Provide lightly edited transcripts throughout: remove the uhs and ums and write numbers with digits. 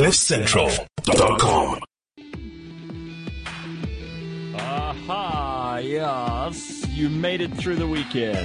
CliffCentral.com. Aha, yes, you made it through the weekend.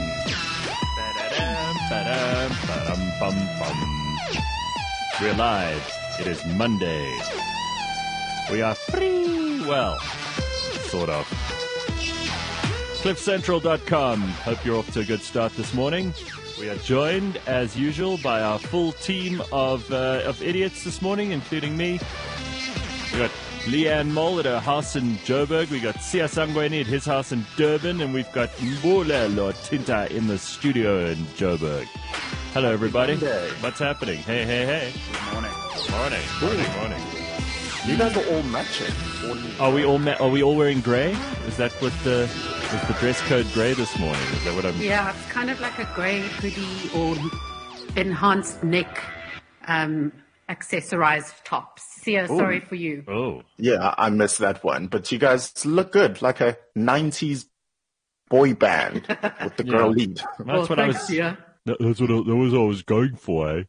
We're live. It is Monday. We are free. Well, sort of. CliffCentral.com. Hope you're off to a good start this morning. We are joined, as usual, by our full team of idiots this morning, including me. We got Leanne Mole at her house in Joburg. We got Sia Sangweni at his house in Durban, and we've got Mbulelo Tinta in the studio in Joburg. Hello, everybody. What's happening? Hey, hey, hey. Morning. You guys are all matching. Are we all wearing grey? Is that what is the dress code grey this morning? Is that what I'm? Yeah, it's kind of like a grey hoodie or enhanced neck, accessorized tops. Sia, sorry for you. Oh, Yeah, I missed that one. But you guys look good, like a 90s boy band with the girl lead. that's what I was. Sia. That's what I was going for. Eh?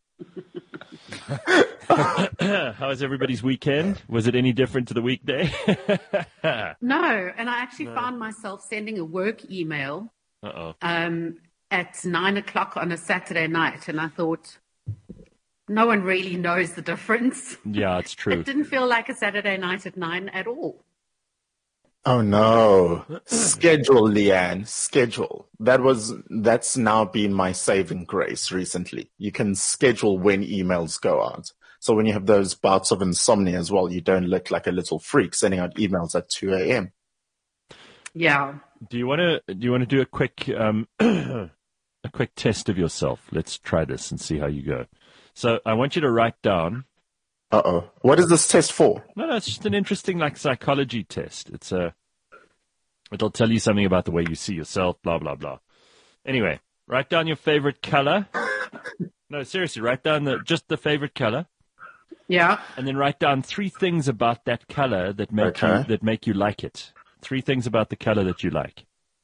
How was everybody's weekend? Was it any different to the weekday? No, and I actually found myself sending a work email Uh-oh. at 9:00 on a Saturday night, and I thought, no one really knows the difference. Yeah, it's true. It didn't feel like a Saturday night at 9 at all. Oh no. Schedule, Leanne. Schedule. That's now been my saving grace recently. You can schedule when emails go out. So when you have those bouts of insomnia as well, you don't look like a little freak sending out emails at 2 a.m. Yeah. Do you want to do a quick a quick test of yourself? Let's try this and see how you go. So I want you to write down. Uh-oh. What is this test for? No, it's just an interesting psychology test. It'll tell you something about the way you see yourself. Blah blah blah. Anyway, write down your favorite color. No, seriously, write down just the favorite color. Yeah. And then write down 3 things about that color that make you like it. 3 things about the color that you like.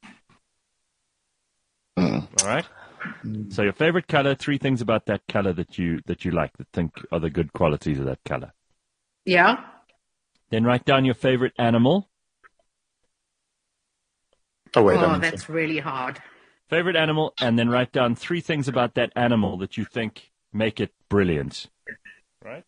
All right. So your favorite color, 3 things about that color that you like, that think are the good qualities of that color. Yeah. Then write down your favorite animal. Oh, wait. Oh, that's really hard. Favorite animal, and then write down 3 things about that animal that you think make it brilliant. Right?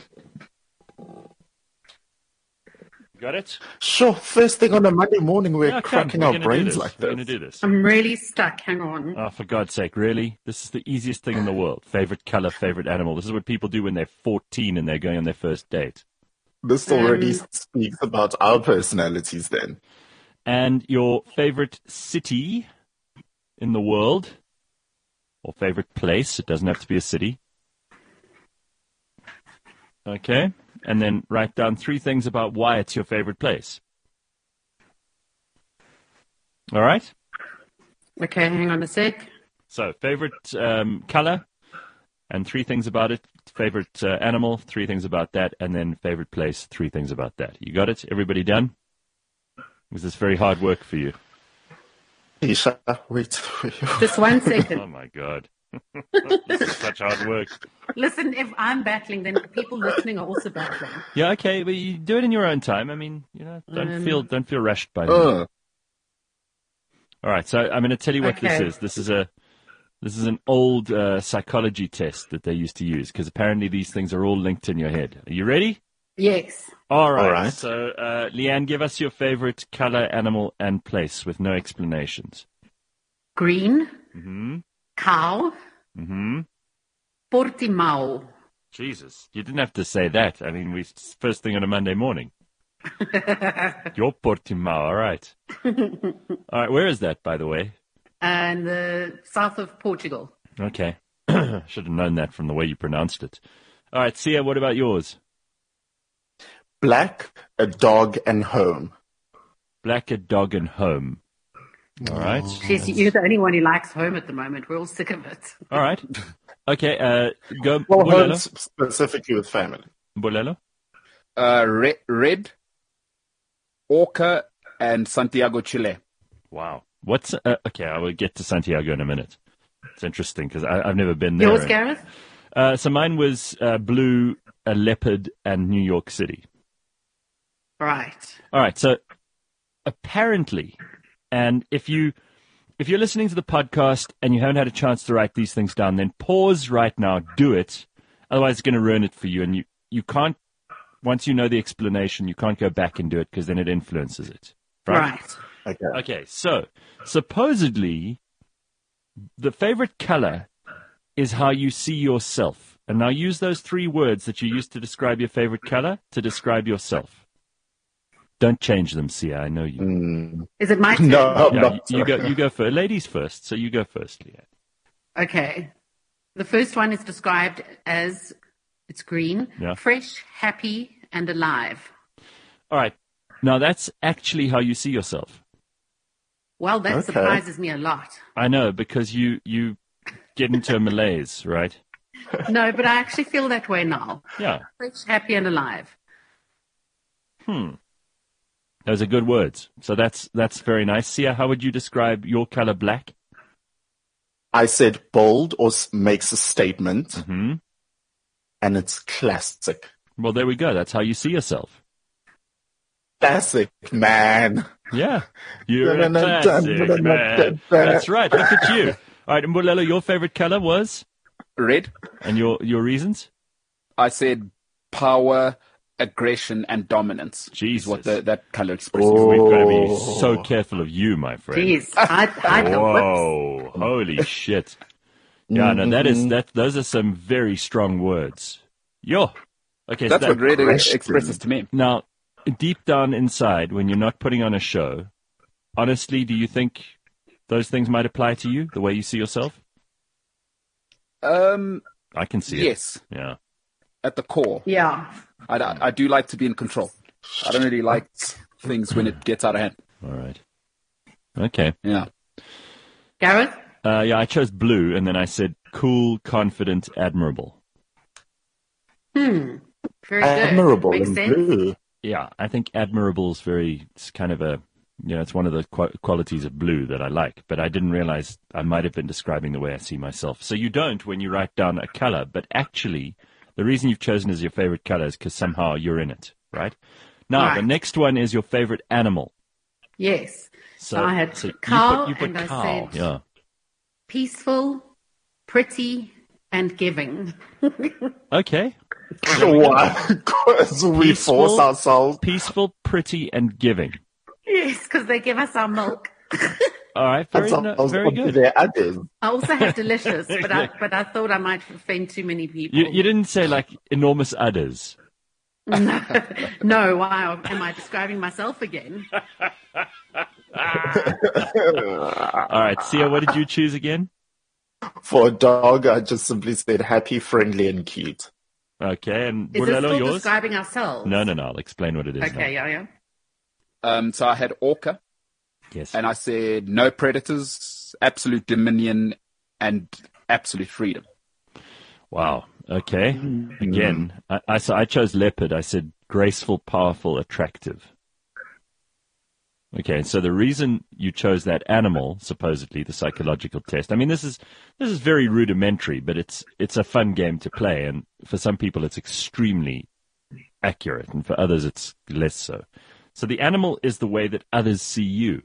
Got it? Sure. First thing on a Monday morning, we're Yeah, cracking we're our gonna do brains this. like We're this. going to do this. I'm really stuck. Hang on. Oh, for God's sake, really? This is the easiest thing in the world. Favorite color, favorite animal. This is what people do when they're 14 and they're going on their first date. This already speaks about our personalities then. And your favorite city in the world, or favorite place. It doesn't have to be a city. Okay. And then write down 3 things about why it's your favorite place. All right? Okay, hang on a sec. So, favorite color, and 3 things about it. Favorite animal, 3 things about that. And then favorite place, 3 things about that. You got it? Everybody done? Was this very hard work for you? Isha, wait. Just 1 second. Oh, my God. This is such hard work. Listen, if I'm battling, then people listening are also battling. Yeah, okay, but you do it in your own time. I mean, don't feel rushed by me. Uh, All right, so I'm going to tell you what this is. This is an old psychology test that they used to use, because apparently these things are all linked in your head. Are you ready? Yes. All right. All right. So, Leanne, give us your favorite color, animal, and place with no explanations. Green. Mm-hmm. Cow. Mm-hmm. Portimao. Jesus, you didn't have to say that. I mean, first thing on a Monday morning. Your Portimao, all right. All right, where is that, by the way? And the south of Portugal. Okay. Should have known that from the way you pronounced it. All right, Sia, what about yours? Black, a dog, and home. Black, a dog, and home. All right. Jeez, you're the only one who likes home at the moment. We're all sick of it. All right. Okay, go Well, home Bolelo. specifically with family. Bolelo. Red, Orca, and Santiago, Chile. Wow. What's okay? I will get to Santiago in a minute. It's interesting because I've never been there. Yours, Gareth? So mine was blue, a leopard and New York City. Right. All right. So apparently, and if you're listening to the podcast and you haven't had a chance to write these things down, then pause right now, do it. Otherwise, it's going to ruin it for you. And you can't, once you know the explanation, you can't go back and do it because then it influences it. Right. Okay. So supposedly, the favorite color is how you see yourself. And now use those 3 words that you used to describe your favorite color to describe yourself. Don't change them, Sia. I know you. Is it my turn? No, Yeah, not you go first. Ladies first. So you go first, Leanne. Okay. The first one is described as, it's green, Yeah. fresh, happy, and alive. All right. Now that's actually how you see yourself. Well, that Okay. surprises me a lot. I know, because you get into a malaise, right? No, but I actually feel that way now. Yeah. Fresh, happy, and alive. Those are good words. So that's very nice. Sia, how would you describe your color black? I said bold or makes a statement, Mm-hmm. and it's classic. Well, there we go. That's how you see yourself. Classic, man. Yeah. You're a classic, man. That's right. Look at you. All right, Mbulelo, your favorite color was? Red. And your reasons? I said power, aggression, and dominance. Jesus. Is what that color expresses. Oh. We've got to be so careful of you, my friend. Jeez, I know Whoa! Holy shit! Yeah, no, those are some very strong words. Yo, okay. That's so what red aggression. expresses to me. Now, deep down inside, when you're not putting on a show, honestly, do you think those things might apply to you, the way you see yourself? I can see Yes, it. Yeah. at the core. Yeah. I do like to be in control. I don't really like things when it gets out of hand. All right. Okay. Yeah. Gareth? Yeah, I chose blue, and then I said cool, confident, admirable. Very good. Admirable Makes in sense. blue. Yeah, I think admirable is it's kind of it's one of the qualities of blue that I like, but I didn't realize I might have been describing the way I see myself. So you don't when you write down a color, but actually the reason you've chosen as your favorite color is because somehow you're in it, right? Now, Right. the next one is your favorite animal. Yes. So I had you cow, put and I cow. said Yeah. peaceful, pretty, and giving. Okay. Why? Because we Peaceful. force ourselves. Peaceful, pretty, and giving. Yes, because they give us our milk. All right. Very onto good. their others. I also have delicious, but I thought I might offend too many people. You didn't say like enormous udders. No, wow. Am I describing myself again? All right. Sia, what did you choose again? For a dog, I just simply said happy, friendly, and cute. Okay. And Is this Bulelo, still yours? describing ourselves? No. I'll explain what it is Okay, now. yeah. So I had orca, Yes. and I said no predators, absolute dominion, and absolute freedom. Wow. Okay. Again, I chose leopard. I said graceful, powerful, attractive. Okay, so the reason you chose that animal, supposedly the psychological test. I mean, this is very rudimentary, but it's a fun game to play, and for some people it's extremely accurate, and for others it's less so. So the animal is the way that others see you.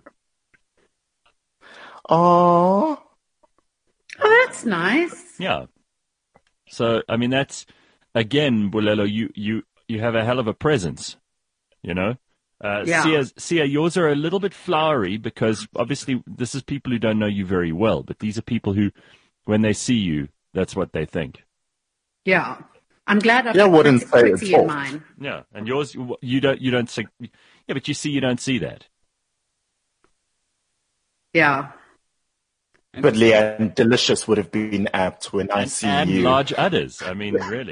Oh, Oh, that's nice. Yeah. So I mean, that's again, Bulelo, you have a hell of a presence, you know. Yeah. Sia, yours are a little bit flowery because obviously this is people who don't know you very well, but these are people who, when they see you, that's what they think. Yeah. I'm glad I Yeah, I wouldn't say pretty it's in false. mine. Yeah, and yours, you don't think. Yeah, but you don't see that. Yeah. but Leanne, delicious would have been apt when I see And you. large udders. I mean, really.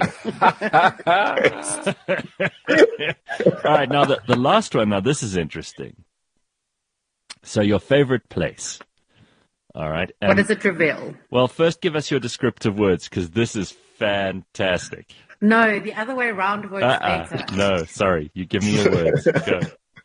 All right, now the last one. Now this is interesting. So your favorite place. All right. What does it reveal? Well, first give us your descriptive words because this is fantastic. No, the other way around works better. No, sorry. You give me your words. Go.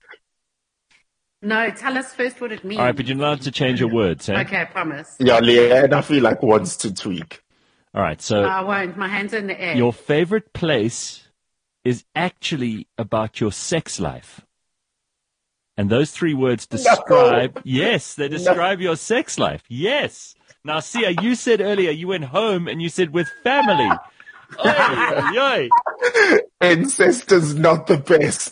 No, tell us first what it means. All right, but you're not allowed to change your words, eh? Okay, I promise. Yeah, Leanne, I feel like wants to tweak. All right, so I won't. My hands are in the air. your favorite place is actually about your sex life. And those 3 words describe, yes, they describe your sex life. Yes. Now, Sia, you said earlier you went home and you said with family. Oy, oy, oy. Incest is not the best.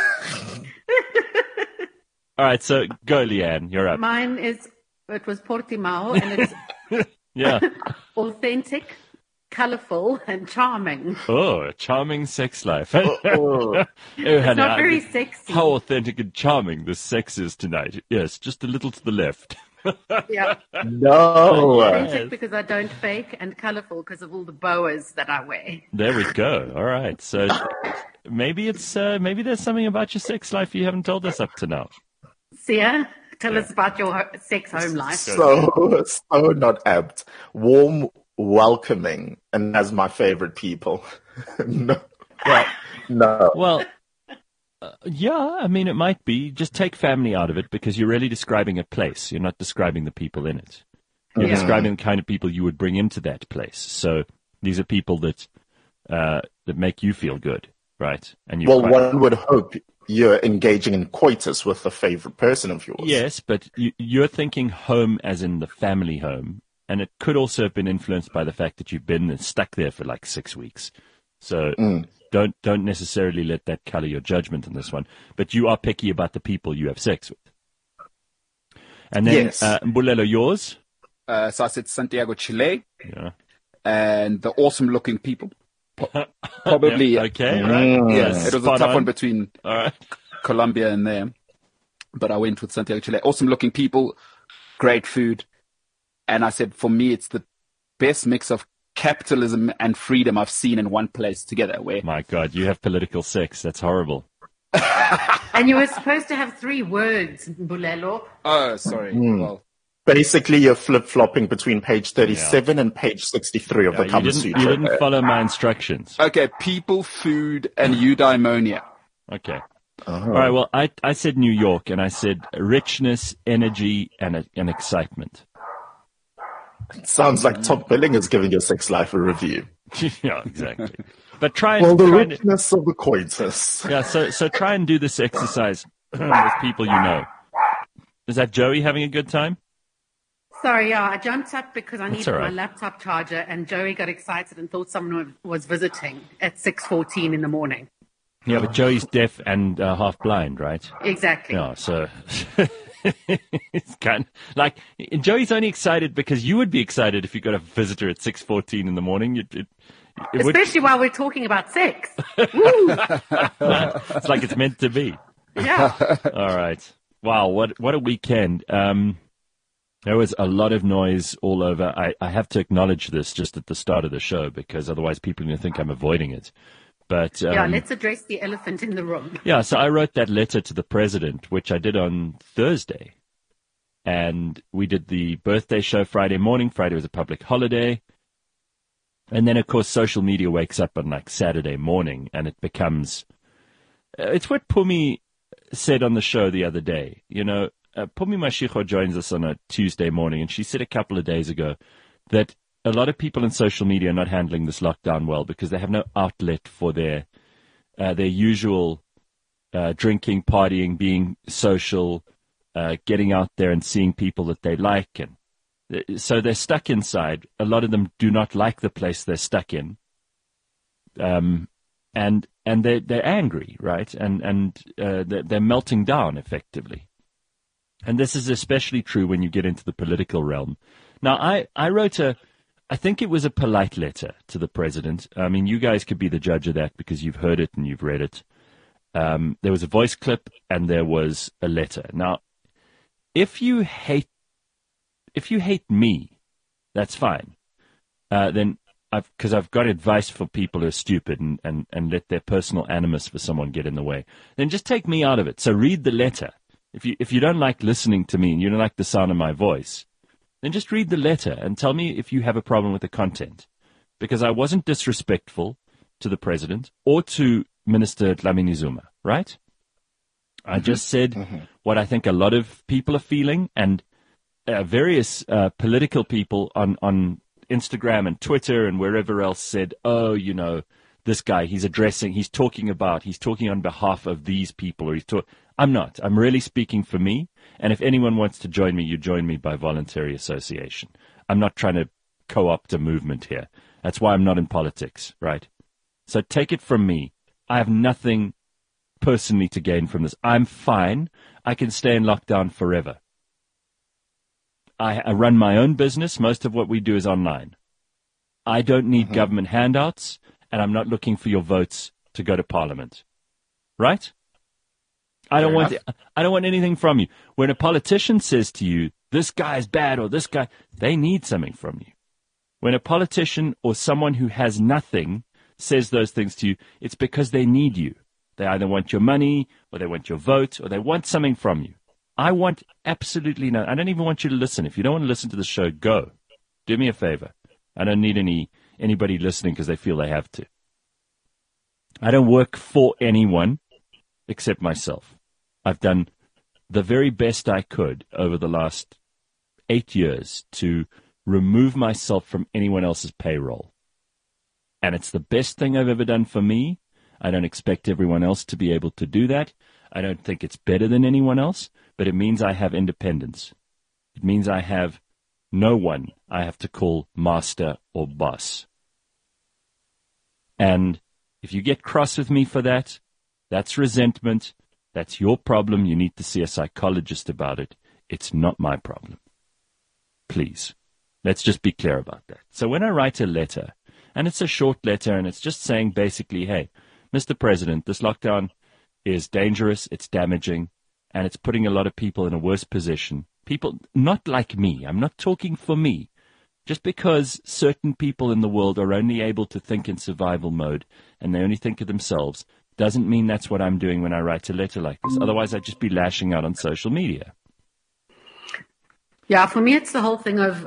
All right, so go, Leanne. You're up. Mine it was Portimao, and it's Yeah. authentic, colourful, and charming. Oh, a charming sex life. Oh. It's not very sexy. How authentic and charming the sex is tonight. Yes, just a little to the left. Yeah. No. Authentic because I don't fake, and colourful because of all the boas that I wear. There we go. All right. So maybe maybe there's something about your sex life you haven't told us up to now. Sia, tell us about your sex home life. So not apt. Warm, welcoming, and as my favorite people. No. Well, No. well, yeah. I mean, it might be. Just take family out of it because you're really describing a place. You're not describing the people in it. You're Yeah. describing the kind of people you would bring into that place. So these are people that make you feel good, right? And you Well, one would hope you're engaging in coitus with a favorite person of yours. Yes, but you're thinking home as in the family home, and it could also have been influenced by the fact that you've been stuck there for like 6 weeks. So don't necessarily let that color your judgment on this one. But you are picky about the people you have sex with. And then, Yes. Mbulelo, yours? So I said Santiago, Chile, Yeah. and the awesome-looking people. Probably, Yeah, okay, right. yes. It was a Spot tough on. one between All right. Colombia and there, but I went with Santiago, Chile. Awesome-looking people, great food, and I said for me it's the best mix of capitalism and freedom I've seen in one place together. Where My God, you have political sex. That's horrible. And you were supposed to have 3 words, Bulelo. oh, sorry, well. Basically, you're flip-flopping between page 37 and page 63 of the You Kama didn't, Sutra. you didn't follow my instructions. Okay, people, food, and eudaimonia. Okay. Uh-huh. All right. Well, I said New York, and I said richness, energy, and excitement. Sounds like Top Billing is giving your sex life a review. Yeah, exactly. But try Well, and the try and, richness of the coitus. yeah. So try and do this exercise with people you know. Is that Joey having a good time? Sorry, yeah, I jumped up because I needed all right. my laptop charger, and Joey got excited and thought someone was visiting at 6:14 in the morning. Yeah, but Joey's deaf and half blind, right? Exactly. Yeah. So it's kind of like Joey's only excited because you would be excited if you got a visitor at 6:14 in the morning. It would, Especially while we're talking about sex. Woo! it's like it's meant to be. Yeah. All right. Wow, what a weekend. There was a lot of noise all over. I have to acknowledge this just at the start of the show because otherwise people are going to think I'm avoiding it. But Yeah, let's address the elephant in the room. yeah, so I wrote that letter to the president, which I did on Thursday. And we did the birthday show Friday morning. Friday was a public holiday. And then, of course, social media wakes up on like Saturday morning and it becomes, it's what Pumi said on the show the other day. You know, Pumi Mashiko joins us on a Tuesday morning and she said a couple of days ago that a lot of people in social media are not handling this lockdown well because they have no outlet for their usual drinking, partying, being social, getting out there and seeing people that they like. And so they're stuck inside. A lot of them do not like the place they're stuck in. And they're angry, right? And they're melting down effectively. And this is especially true when you get into the political realm. Now, I wrote I think it was a polite letter to the president. I mean, you guys could be the judge of that because you've heard it and you've read it. There was a voice clip and there was a letter. Now, if you hate me, that's fine. Then because I've got advice for people who are stupid and let their personal animus for someone get in the way. Then just take me out of it. So read the letter. If you don't like listening to me and you don't like the sound of my voice, then just read the letter and tell me if you have a problem with the content. Because I wasn't disrespectful to the president or to Minister Dlamini Zuma, right? I just said what I think a lot of people are feeling, and various political people on Instagram and Twitter and wherever else said, oh, you know, this guy, he's talking on behalf of these people, I'm not. I'm really speaking for me. And if anyone wants to join me, you join me by voluntary association. I'm not trying to co-opt a movement here. That's why I'm not in politics, right? So take it from me. I have nothing personally to gain from this. I'm fine. I can stay in lockdown forever. I run my own business. Most of what we do is online. I don't need government handouts, and I'm not looking for your votes to go to Parliament. Right? I don't want anything from you. When a politician says to you, this guy is bad or this guy, they need something from you. When a politician or someone who has nothing says those things to you, it's because they need you. They either want your money or they want your vote or they want something from you. I want absolutely no. I don't even want you to listen. If you don't want to listen to the show, go. Do me a favor. I don't need anybody listening because they feel they have to. I don't work for anyone except myself. I've done the very best I could over the last 8 years to remove myself from anyone else's payroll. And it's the best thing I've ever done for me. I don't expect everyone else to be able to do that. I don't think it's better than anyone else, but it means I have independence. It means I have no one I have to call master or boss. And if you get cross with me for that, that's resentment. That's your problem. You need to see a psychologist about it. It's not my problem. Please. Let's just be clear about that. So when I write a letter, and it's a short letter, and it's just saying basically, hey, Mr. President, this lockdown is dangerous, it's damaging, and it's putting a lot of people in a worse position. People not like me. I'm not talking for me. Just because certain people in the world are only able to think in survival mode and they only think of themselves doesn't mean that's what I'm doing when I write a letter like this. Otherwise, I'd just be lashing out on social media. Yeah, for me, it's the whole thing of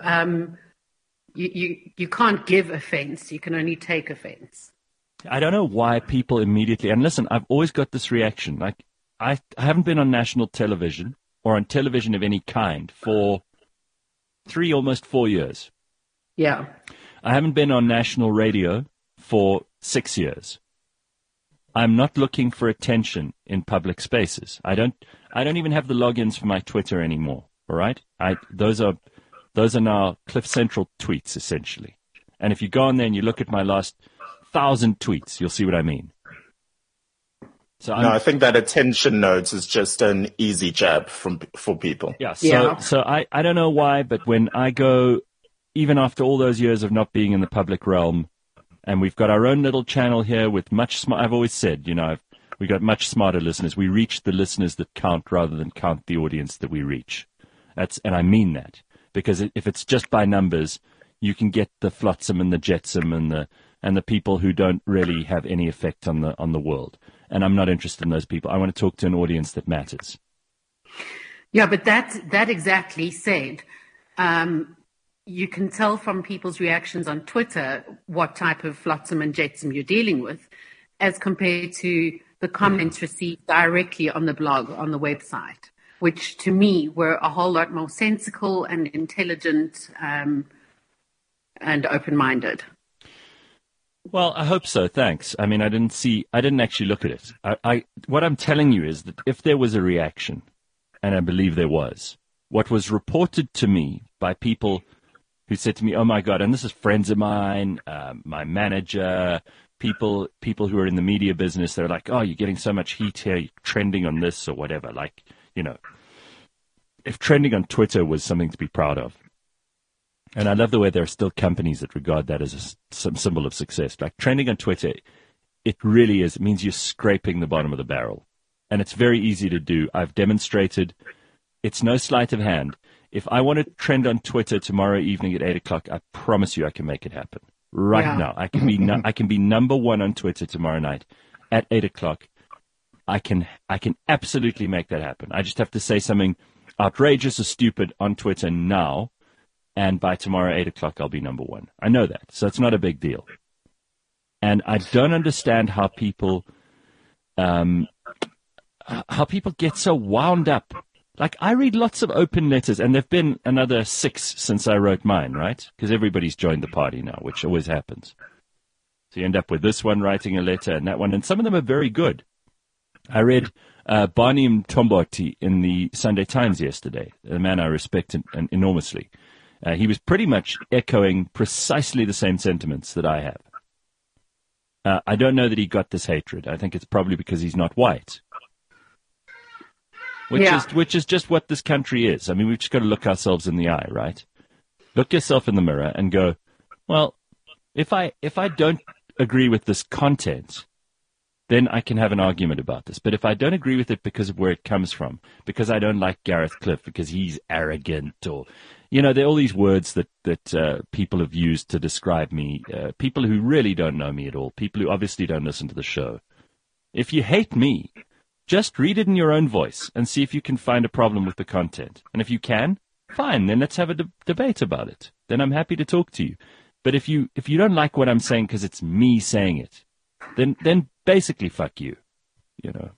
you can't give offense. You can only take offense. I don't know why people immediately, and listen, I've always got this reaction. Like, I haven't been on national television or on television of any kind for almost 4 years. Yeah. I haven't been on national radio for 6 years. I'm not looking for attention in public spaces. I don't even have the logins for my Twitter anymore. All right? Those are now Cliff Central tweets, essentially. And if you go on there and you look at my last 1,000 tweets, you'll see what I mean. So I think that attention nodes is just an easy jab for people. Yeah. So I don't know why, but when I go, even after all those years of not being in the public realm, and we've got our own little channel here with I've always said, we got much smarter listeners. We reach the listeners that count rather than count the audience that we reach. And I mean that, because if it's just by numbers, you can get the flotsam and the jetsam and the people who don't really have any effect on the world. And I'm not interested in those people. I want to talk to an audience that matters. Yeah, but that exactly said, you can tell from people's reactions on Twitter what type of flotsam and jetsam you're dealing with, as compared to the comments received directly on the blog, on the website, which to me were a whole lot more sensical and intelligent and open-minded. Well, I hope so. Thanks. I mean, I didn't actually look at it. What I'm telling you is that if there was a reaction, and I believe there was, what was reported to me by people who said to me, oh my God, and this is friends of mine, my manager, people who are in the media business, they're like, oh, you're getting so much heat here, you're trending on this or whatever. Like, if trending on Twitter was something to be proud of. And I love the way there are still companies that regard that as some symbol of success. Like trending on Twitter, it really is. It means you're scraping the bottom of the barrel. And it's very easy to do. I've demonstrated. It's no sleight of hand. If I want to trend on Twitter tomorrow evening at 8 o'clock, I promise you I can make it happen. Right now. I can be number one on Twitter tomorrow night at 8 o'clock. I can absolutely make that happen. I just have to say something outrageous or stupid on Twitter now. And by tomorrow, 8 o'clock, I'll be number one. I know that. So it's not a big deal. And I don't understand how people get so wound up. Like, I read lots of open letters, and there have been another 6 since I wrote mine, right? Because everybody's joined the party now, which always happens. So you end up with this one writing a letter and that one, and some of them are very good. I read Barney Mtomboti in the Sunday Times yesterday, a man I respect enormously. He was pretty much echoing precisely the same sentiments that I have. I don't know that he got this hatred. I think it's probably because he's not white. Which is just what this country is. I mean, we've just got to look ourselves in the eye, right? Look yourself in the mirror and go, well, if I don't agree with this content, then I can have an argument about this. But if I don't agree with it because of where it comes from, because I don't like Gareth Cliff, because he's arrogant, or, you know, there are all these words that people have used to describe me, people who really don't know me at all, people who obviously don't listen to the show. If you hate me, just read it in your own voice and see if you can find a problem with the content. And if you can, fine, then let's have a debate about it. Then I'm happy to talk to you. But if you don't like what I'm saying because it's me saying it, then basically fuck you, you know.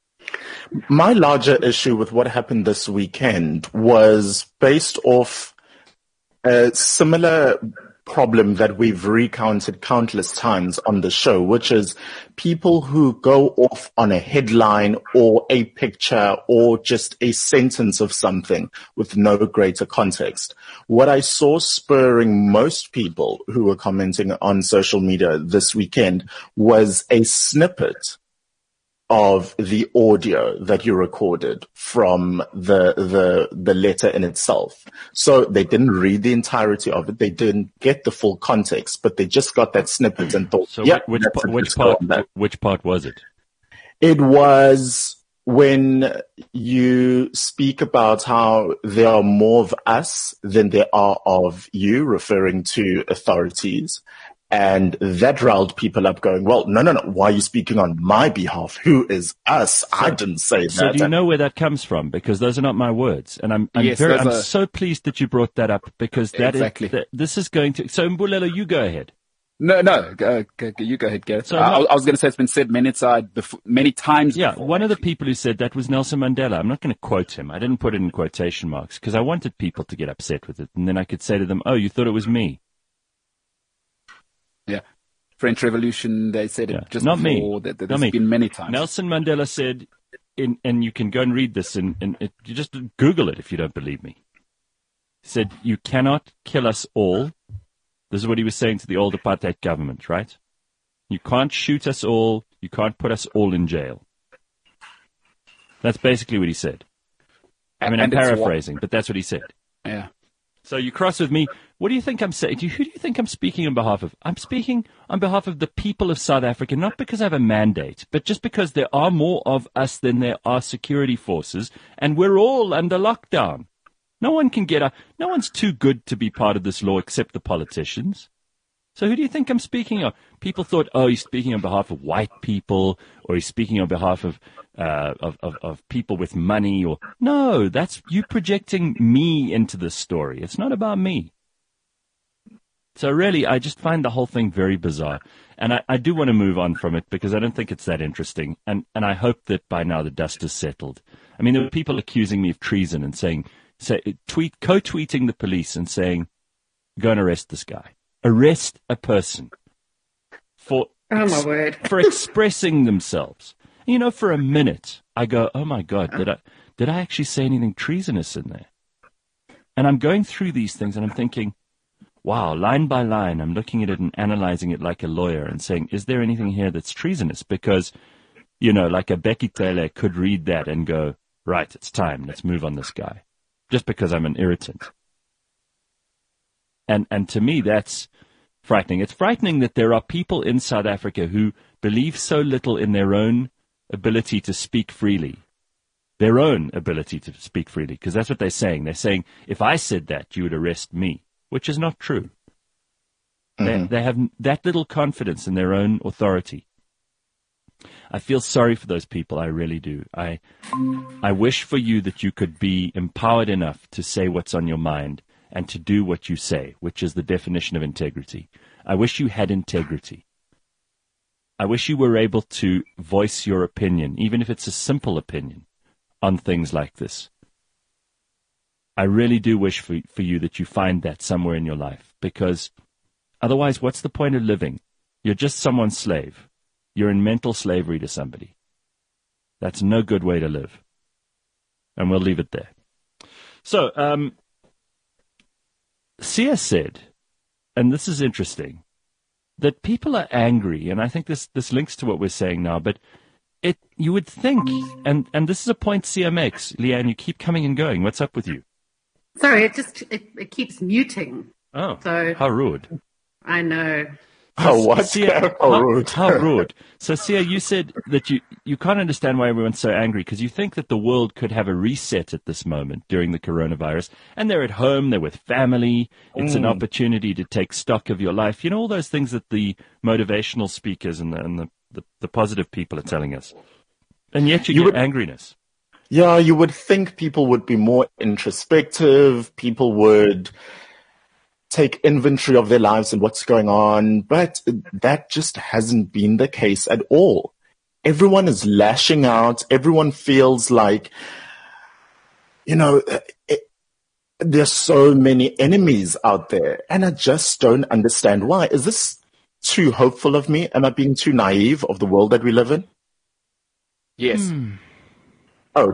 My larger issue with what happened this weekend was based off a similar problem that we've recounted countless times on the show, which is people who go off on a headline or a picture or just a sentence of something with no greater context. What I saw spurring most people who were commenting on social media this weekend was a snippet of the audio that you recorded from the letter in itself. So they didn't read the entirety of it. They didn't get the full context, but they just got that snippet and thought, so yeah, which part was it? It was when you speak about how there are more of us than there are of you, referring to authorities. And that riled people up going, well, no. Why are you speaking on my behalf? Who is us? I didn't say that. So do you know where that comes from? Because those are not my words. And I'm so pleased that you brought that up, because this is going to, so Mbulelo, you go ahead. No, you go ahead, Gareth. So I was going to say it's been said many times. Yeah, before, one of the people who said that was Nelson Mandela. I'm not going to quote him. I didn't put it in quotation marks because I wanted people to get upset with it. And then I could say to them, oh, you thought it was me. Yeah. French Revolution, they said it just not before. Me. There's been many times. Nelson Mandela said, and you can go and read this, and you just Google it if you don't believe me. He said, you cannot kill us all. This is what he was saying to the old apartheid government, right? You can't shoot us all. You can't put us all in jail. That's basically what he said. I mean, I'm paraphrasing, but that's what he said. Yeah. So you cross with me. What do you think I'm saying? Who do you think I'm speaking on behalf of? I'm speaking on behalf of the people of South Africa, not because I have a mandate, but just because there are more of us than there are security forces, and we're all under lockdown. No one can no one's too good to be part of this law except the politicians. So who do you think I'm speaking of? People thought, oh, he's speaking on behalf of white people, or he's speaking on behalf of people with money, or no, that's you projecting me into this story. It's not about me. So really, I just find the whole thing very bizarre. And I do want to move on from it because I don't think it's that interesting. And I hope that by now the dust has settled. I mean, there were people accusing me of treason and co-tweeting the police and saying, go and arrest this guy. Arrest a person for expressing themselves. You know, for a minute, I go, oh my God, did I actually say anything treasonous in there? And I'm going through these things and I'm thinking, wow, line by line, I'm looking at it and analyzing it like a lawyer and saying, is there anything here that's treasonous? Because, you know, like a Becky Taylor could read that and go, right, it's time, let's move on this guy, just because I'm an irritant. And to me, that's frightening. It's frightening that there are people in South Africa who believe so little in their own ability to speak freely. Their own ability to speak freely, because that's what they're saying. They're saying, if I said that, you would arrest me, which is not true. Mm-hmm. They have that little confidence in their own authority. I feel sorry for those people, I really do. I wish for you that you could be empowered enough to say what's on your mind and to do what you say, which is the definition of integrity. I wish you had integrity. I wish you were able to voice your opinion, even if it's a simple opinion, on things like this. I really do wish for you that you find that somewhere in your life, because otherwise, what's the point of living? You're just someone's slave. You're in mental slavery to somebody. That's no good way to live. And we'll leave it there. So, Sia said, and this is interesting, that people are angry, and I think this links to what we're saying now, but you would think, and this is a point Sia makes, Leanne, you keep coming and going. What's up with you? Sorry, it keeps muting. Oh, so how rude. I know. Oh, what? Sia, How rude. How rude. So, Sia, you said that you can't understand why everyone's so angry because you think that the world could have a reset at this moment during the coronavirus. And they're at home, they're with family. It's an opportunity to take stock of your life. You know, all those things that the motivational speakers and the positive people are telling us. And yet you get angriness. Yeah, you would think people would be more introspective. People would take inventory of their lives and what's going on, but that just hasn't been the case at all. Everyone is lashing out. Everyone feels like, there's so many enemies out there, and I just don't understand why. Is this too hopeful of me? Am I being too naive of the world that we live in? Yes. Wow,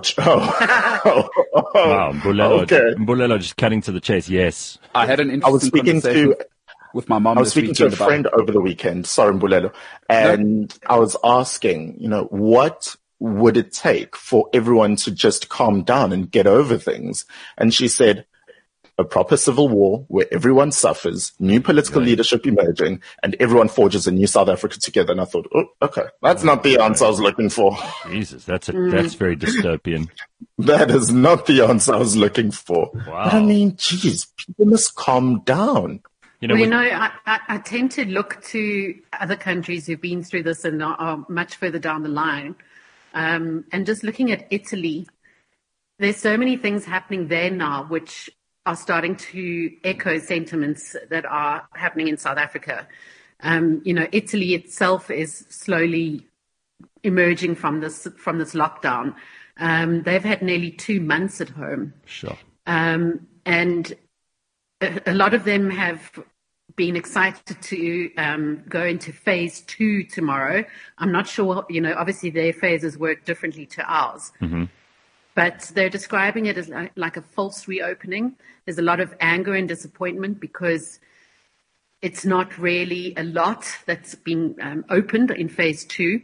Mbulelo, okay. Mbulelo just cutting to the chase. Yes. I had an interesting conversation with my mom. I was speaking to a friend over the weekend, sorry, Mbulelo, and I was asking, what would it take for everyone to just calm down and get over things? And she said, a proper civil war where everyone suffers, new political leadership emerging, and everyone forges a new South Africa together. And I thought, okay, that's not the answer I was looking for. Jesus, that's very dystopian. That is not the answer I was looking for. Wow. But I mean, geez, people must calm down. I tend to look to other countries who've been through this and are much further down the line. And just looking at Italy, there's so many things happening there now which are starting to echo sentiments that are happening in South Africa. Italy itself is slowly emerging from this lockdown. They've had nearly 2 months at home. Sure. And a lot of them have been excited to go into phase 2 tomorrow. I'm not sure, obviously their phases work differently to ours. Mm-hmm. But they're describing it as like a false reopening. There's a lot of anger and disappointment because it's not really a lot that's been opened in phase 2.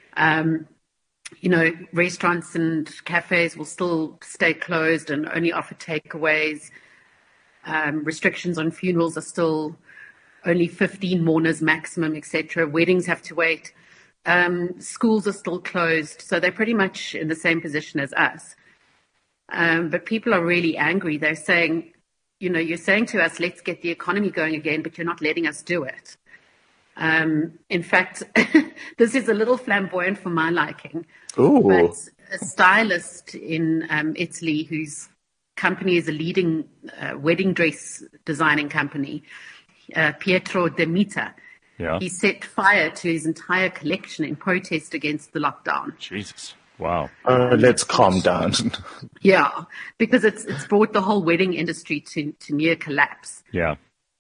Restaurants and cafes will still stay closed and only offer takeaways. Restrictions on funerals are still only 15 mourners maximum, etc. Weddings have to wait. Schools are still closed. So they're pretty much in the same position as us. But people are really angry. They're saying, you're saying to us, let's get the economy going again, but you're not letting us do it. In fact, this is a little flamboyant for my liking. Ooh. But a stylist in Italy whose company is a leading wedding dress designing company, Pietro De Mita, he set fire to his entire collection in protest against the lockdown. Jesus. Wow. Let's calm down. Yeah, because it's brought the whole wedding industry to near collapse. Yeah.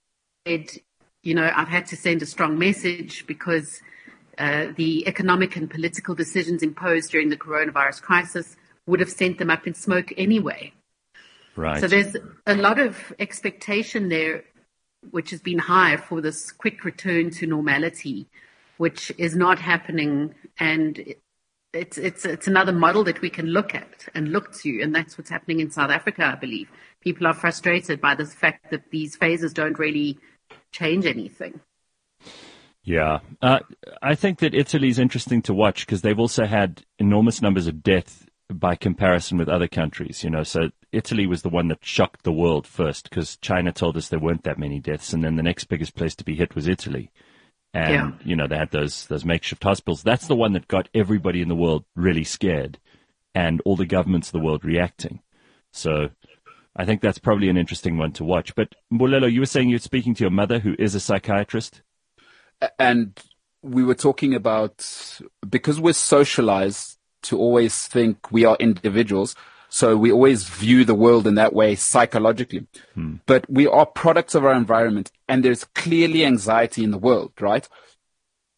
I've had to send a strong message because the economic and political decisions imposed during the coronavirus crisis would have sent them up in smoke anyway. Right. So there's a lot of expectation there, which has been high for this quick return to normality, which is not happening. And it's another model that we can look at and look to, and that's what's happening in South Africa, I believe. People are frustrated by the fact that these phases don't really change anything. Yeah. I think that Italy is interesting to watch because they've also had enormous numbers of death by comparison with other countries, so Italy was the one that shocked the world first because China told us there weren't that many deaths, and then the next biggest place to be hit was Italy. And, they had those makeshift hospitals. That's the one that got everybody in the world really scared and all the governments of the world reacting. So I think that's probably an interesting one to watch. But Mbulelo, you were saying you're speaking to your mother who is a psychiatrist? And we were talking about, because we're socialized to always think we are individuals, so we always view the world in that way psychologically. But we are products of our environment, and there's clearly anxiety in the world, right?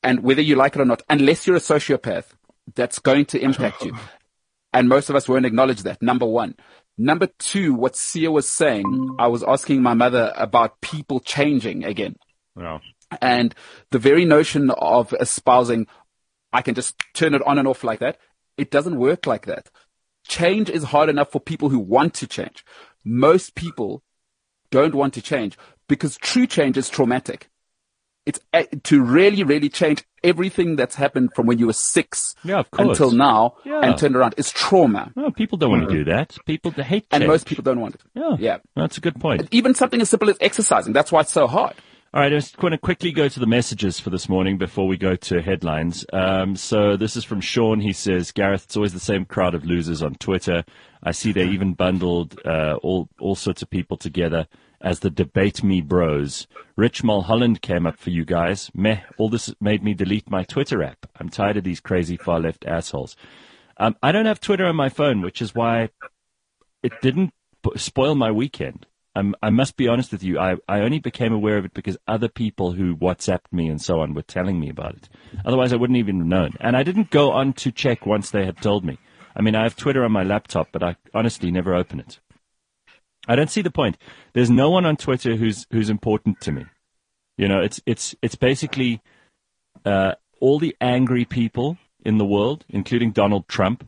And whether you like it or not, unless you're a sociopath, that's going to impact you. And most of us won't acknowledge that, number one. Number two, what Sia was saying, I was asking my mother about people changing again. Wow. And the very notion of espousing, I can just turn it on and off like that, it doesn't work like that. Change is hard enough for people who want to change. Most people don't want to change because true change is traumatic. It's to really, really change everything that's happened from when you were 6 until now and turn around. It's trauma. No, people don't want to do that. People they hate change. And most people don't want it. Yeah. That's a good point. Even something as simple as exercising. That's why it's so hard. All right, I just want to quickly go to the messages for this morning before we go to headlines. So this is from Sean. He says, Gareth, it's always the same crowd of losers on Twitter. I see they even bundled all sorts of people together as the Debate Me Bros. Rich Mulholland came up for you guys. Meh, all this made me delete my Twitter app. I'm tired of these crazy far-left assholes. I don't have Twitter on my phone, which is why it didn't spoil my weekend. I must be honest with you. I only became aware of it because other people who WhatsApped me and so on were telling me about it. Otherwise, I wouldn't even have known. And I didn't go on to check once they had told me. I mean, I have Twitter on my laptop, but I honestly never open it. I don't see the point. There's no one on Twitter who's important to me. You know, it's basically all the angry people in the world, including Donald Trump,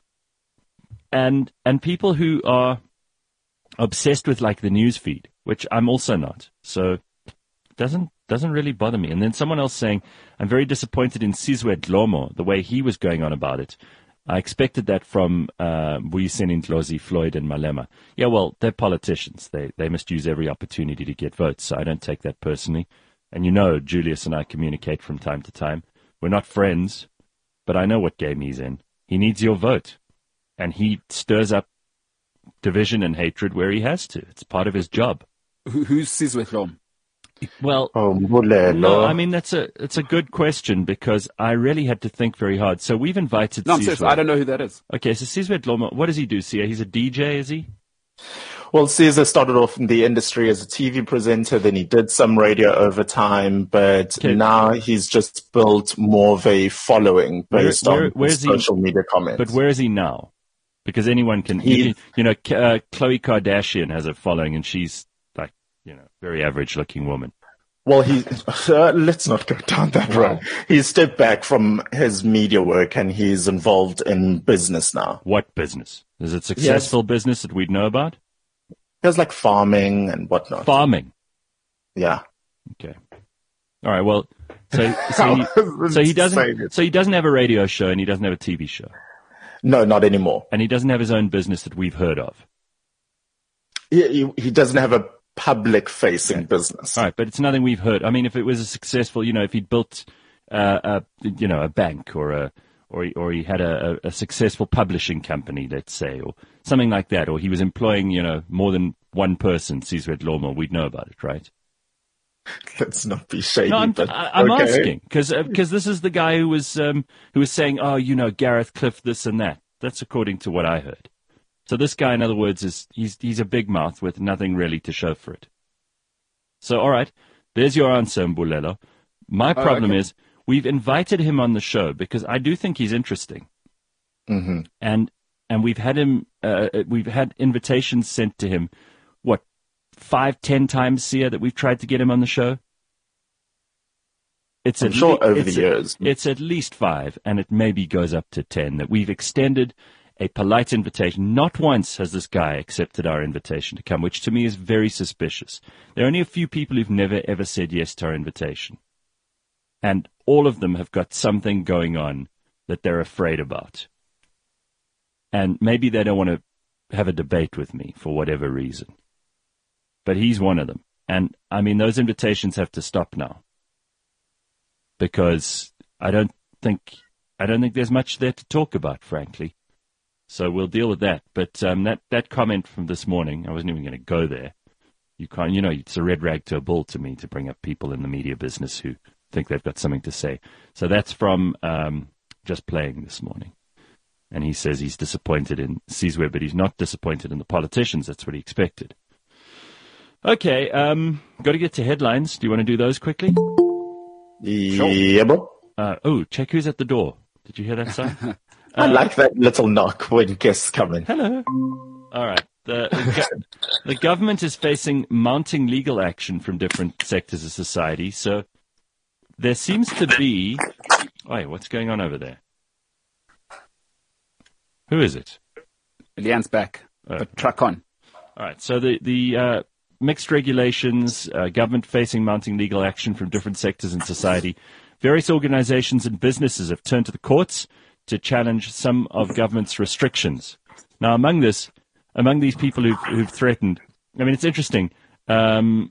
and people who are obsessed with like the news feed, which I'm also not. So it doesn't really bother me. And then someone else saying, I'm very disappointed in Sizwe Dlomo, the way he was going on about it. I expected that from Vuyiseni Ndlozi, Floyd, and Malema. Yeah, well, they're politicians. They must use every opportunity to get votes, so I don't take that personally. And you know, Julius and I communicate from time to time. We're not friends, but I know what game he's in. He needs your vote. And he stirs up division and hatred where he has to. It's part of his job. Who's Sizwe Dlomo? Well, no, I mean, it's a good question because I really had to think very hard. So we've invited No, I don't know who that is. Okay, so Sizwe Dlomo, what does he do, Sia? He's a DJ, is he? Well, Caesar started off in the industry as a TV presenter, then he did some radio over time, but now he's just built more of a following based on social media comments. But where is he now? Because anyone can, Khloe Kardashian has a following and she's like, very average looking woman. Well, let's not go down that road. He stepped back from his media work and he's involved in business now. What business? Is it successful business that we'd know about? He has like farming and whatnot. Farming? Yeah. Okay. All right. Well, so he doesn't have a radio show and he doesn't have a TV show. No, not anymore. And he doesn't have his own business that we've heard of. He doesn't have a public-facing business. All right, but it's nothing we've heard. I mean, if it was a successful, if he'd built, a bank or he had a successful publishing company, let's say, or something like that, or he was employing, more than one person, Sizwe Dlomo, we'd know about it, right? Let's not be shady. No, I'm asking because this is the guy who was saying, Gareth Cliff, this and that. That's according to what I heard. So this guy, in other words, he's a big mouth with nothing really to show for it. So, all right, there's your answer, Mbulelo. My problem is we've invited him on the show because I do think he's interesting. Mm-hmm. And we've had invitations sent to him, 5-10 times, Sia, that we've tried to get him on the show? I'm sure over the years. It's at least 5, and it maybe goes up to 10, that we've extended a polite invitation. Not once has this guy accepted our invitation to come, which to me is very suspicious. There are only a few people who've never, ever said yes to our invitation. And all of them have got something going on that they're afraid about. And maybe they don't want to have a debate with me for whatever reason. But he's one of them. And, I mean, those invitations have to stop now. Because I don't think there's much there to talk about, frankly. So we'll deal with that. But that comment from this morning, I wasn't even going to go there. You can't, it's a red rag to a bull to me to bring up people in the media business who think they've got something to say. So that's from Just Playing this morning. And he says he's disappointed in Sizwe, but he's not disappointed in the politicians. That's what he expected. Okay, got to get to headlines. Do you want to do those quickly? Yeah, check who's at the door. Did you hear that sound? I like that little knock when guests come in. Hello. All right. The government is facing mounting legal action from different sectors of society. So there seems to be... Wait, what's going on over there? Who is it? Leanne's back, but truck on. All right. So the mixed regulations, government facing mounting legal action from different sectors in society. Various organizations and businesses have turned to the courts to challenge some of government's restrictions. Now, among these people who've threatened, I mean, it's interesting. Advocate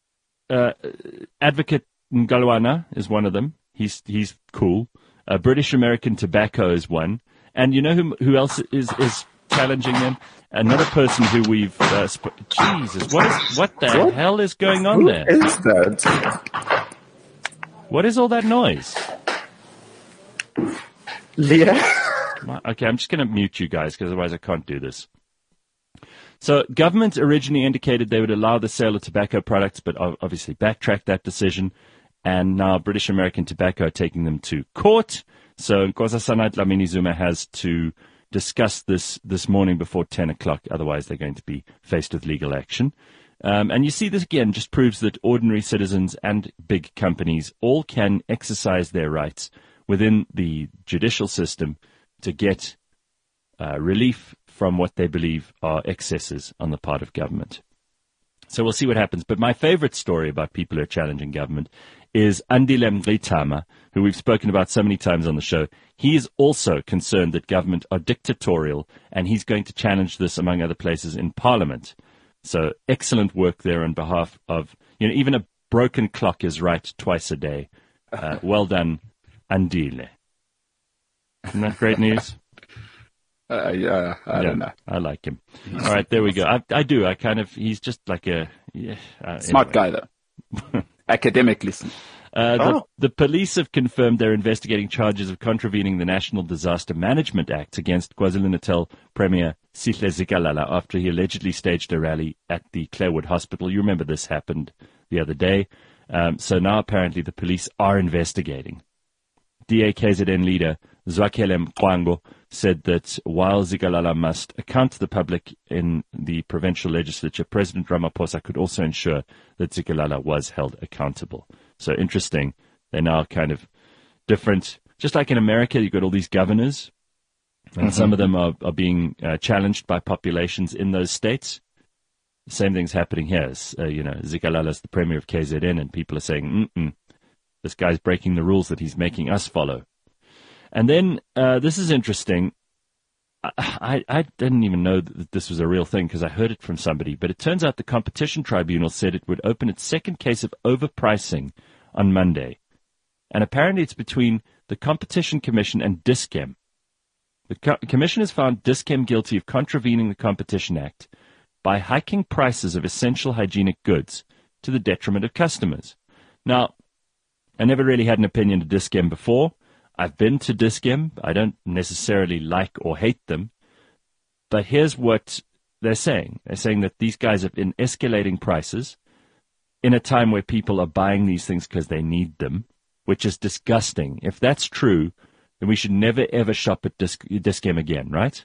Ngalwana is one of them. He's cool. British American Tobacco is one. And you know who else is challenging them? Another person who we've... Jesus, what the hell is going on there? Who is that? What is all that noise? Leah? Okay, I'm just going to mute you guys because otherwise I can't do this. So government originally indicated they would allow the sale of tobacco products, but obviously backtracked that decision. And now British American Tobacco are taking them to court. So Nkosazana Dlamini-Zuma has to discuss this morning before 10 o'clock. Otherwise, they're going to be faced with legal action. And you see this again just proves that ordinary citizens and big companies all can exercise their rights within the judicial system to get relief from what they believe are excesses on the part of government. So we'll see what happens. But my favorite story about people who are challenging government is Andile Mngxitama, who we've spoken about so many times on the show. He is also concerned that government are dictatorial, and he's going to challenge this, among other places, in Parliament. So excellent work there on behalf of, even a broken clock is right twice a day. Well done, Andile. Isn't that great news? I don't know. I like him. All right, there we go. I do. He's just like a... Smart guy, though. Academic listen. The police have confirmed they're investigating charges of contravening the National Disaster Management Act against KwaZulu-Natal Premier Sihle Zikalala after he allegedly staged a rally at the Clarewood Hospital. You remember this happened the other day. So now apparently the police are investigating. DA-KZN leader Zwakele Mkwango said that while Zikalala must account to the public in the provincial legislature, President Ramaphosa could also ensure that Zikalala was held accountable. So interesting. They're now kind of different. Just like in America, you've got all these governors, and some of them are being challenged by populations in those states. The same thing's happening here. Zikalala's the premier of KZN, and people are saying, this guy's breaking the rules that he's making us follow. And then this is interesting. I didn't even know that this was a real thing because I heard it from somebody. But it turns out the Competition Tribunal said it would open its second case of overpricing on Monday. And apparently it's between the Competition Commission and Dis-Chem. The Commission has found Dis-Chem guilty of contravening the Competition Act by hiking prices of essential hygienic goods to the detriment of customers. Now, I never really had an opinion of Dis-Chem before. I've been to Dis-Chem. I don't necessarily like or hate them. But here's what they're saying. They're saying that these guys have been escalating prices in a time where people are buying these things because they need them, which is disgusting. If that's true, then we should never, ever shop at Dis-Chem again, right?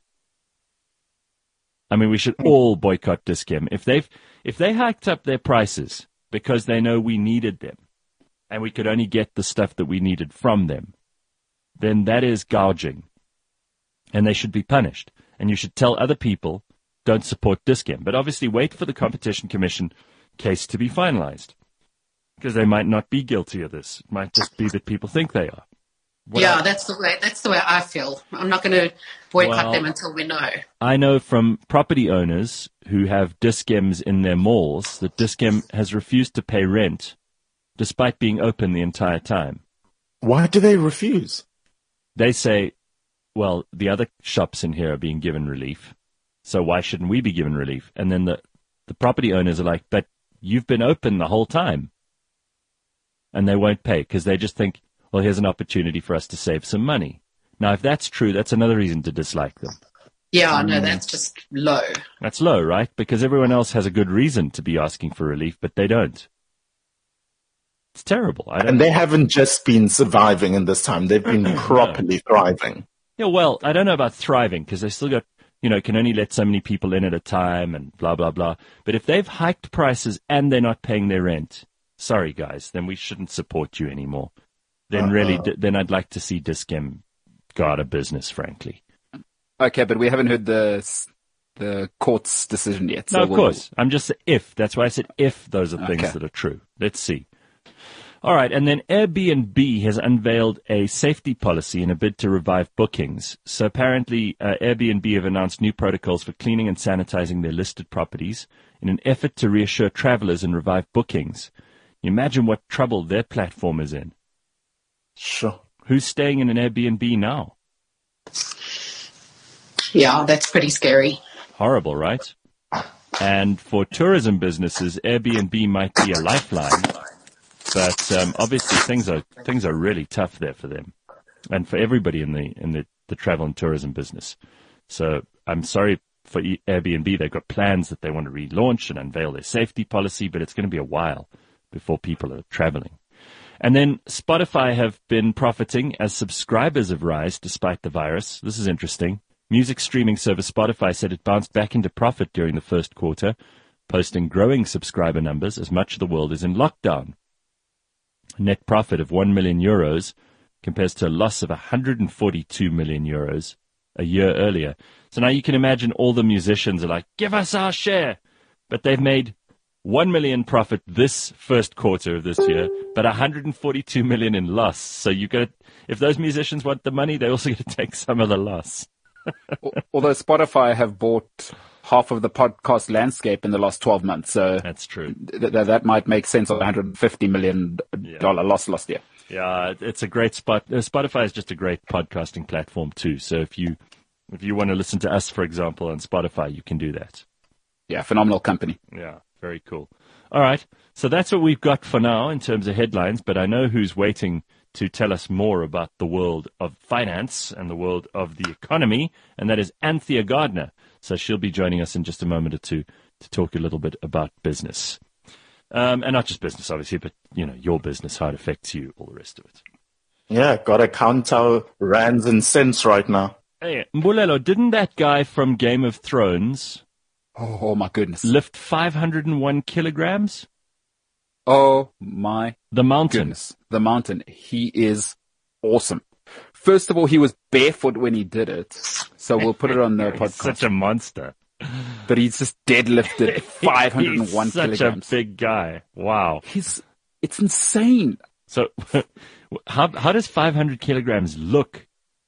I mean, we should all boycott Dis-Chem. If they hiked up their prices because they know we needed them and we could only get the stuff that we needed from them, then that is gouging, and they should be punished. And you should tell other people, don't support Dis-Chem. But obviously wait for the Competition Commission case to be finalized, because they might not be guilty of this. It might just be that people think they are. That's the way I feel. I'm not going to boycott them until we know. I know from property owners who have Dis-Chems in their malls that Dis-Chem has refused to pay rent despite being open the entire time. Why do they refuse? They say, well, the other shops in here are being given relief, so why shouldn't we be given relief? And then the property owners are like, but you've been open the whole time. And they won't pay because they just think, well, here's an opportunity for us to save some money. Now, if that's true, that's another reason to dislike them. Yeah, no, that's just low. That's low, right? Because everyone else has a good reason to be asking for relief, but they don't. It's terrible. And they haven't just been surviving in this time. They've been properly thriving. Yeah, well, I don't know about thriving because they still got, can only let so many people in at a time and blah, blah, blah. But if they've hiked prices and they're not paying their rent, sorry, guys, then we shouldn't support you anymore. Then then I'd like to see Dis-Chem go out of business, frankly. Okay, but we haven't heard the court's decision yet. So no, of course. I'm just if. That's why I said if those are things Okay. that are true. Let's see. All right, and then Airbnb has unveiled a safety policy in a bid to revive bookings. So apparently Airbnb have announced new protocols for cleaning and sanitizing their listed properties in an effort to reassure travelers and revive bookings. You imagine what trouble their platform is in. Sure. Who's staying in an Airbnb now? Yeah, that's pretty scary. Horrible, right? And for tourism businesses, Airbnb might be a lifeline. But obviously, things are really tough there for them, and for everybody in the travel and tourism business. So I'm sorry for Airbnb. They've got plans that they want to relaunch and unveil their safety policy, but it's going to be a while before people are traveling. And then Spotify have been profiting as subscribers have risen despite the virus. This is interesting. Music streaming service Spotify said it bounced back into profit during the first quarter, posting growing subscriber numbers as much of the world is in lockdown. Net profit of 1 million euros compares to a loss of 142 million euros a year earlier. So now you can imagine all the musicians are like, give us our share. But they've made 1 million profit this first quarter of this year, but 142 million in loss. So if those musicians want the money, they also got to take some of the loss. Although Spotify have bought half of the podcast landscape in the last 12 months. So that's true. That might make sense of $150 million loss last year. Yeah, it's a great spot. Spotify is just a great podcasting platform too. So if you want to listen to us, for example, on Spotify, you can do that. Yeah, phenomenal company. Yeah, very cool. All right. So that's what we've got for now in terms of headlines, but I know who's waiting to tell us more about the world of finance and the world of the economy, and that is Anthea Gardner. So she'll be joining us in just a moment or two to talk a little bit about business. And not just business, obviously, but, your business, how it affects you, all the rest of it. Yeah, got to count our rands and cents right now. Hey, Mbulelo, didn't that guy from Game of Thrones Oh my goodness. lift 501 kilograms? Oh my The Mountain. goodness. The Mountain. He is awesome. First of all, he was barefoot when he did it. So we'll put it on the He's podcast. such a monster. But he's just deadlifted 501 He's such kilograms. a big guy. Wow. It's insane. So how does 500 kilograms look?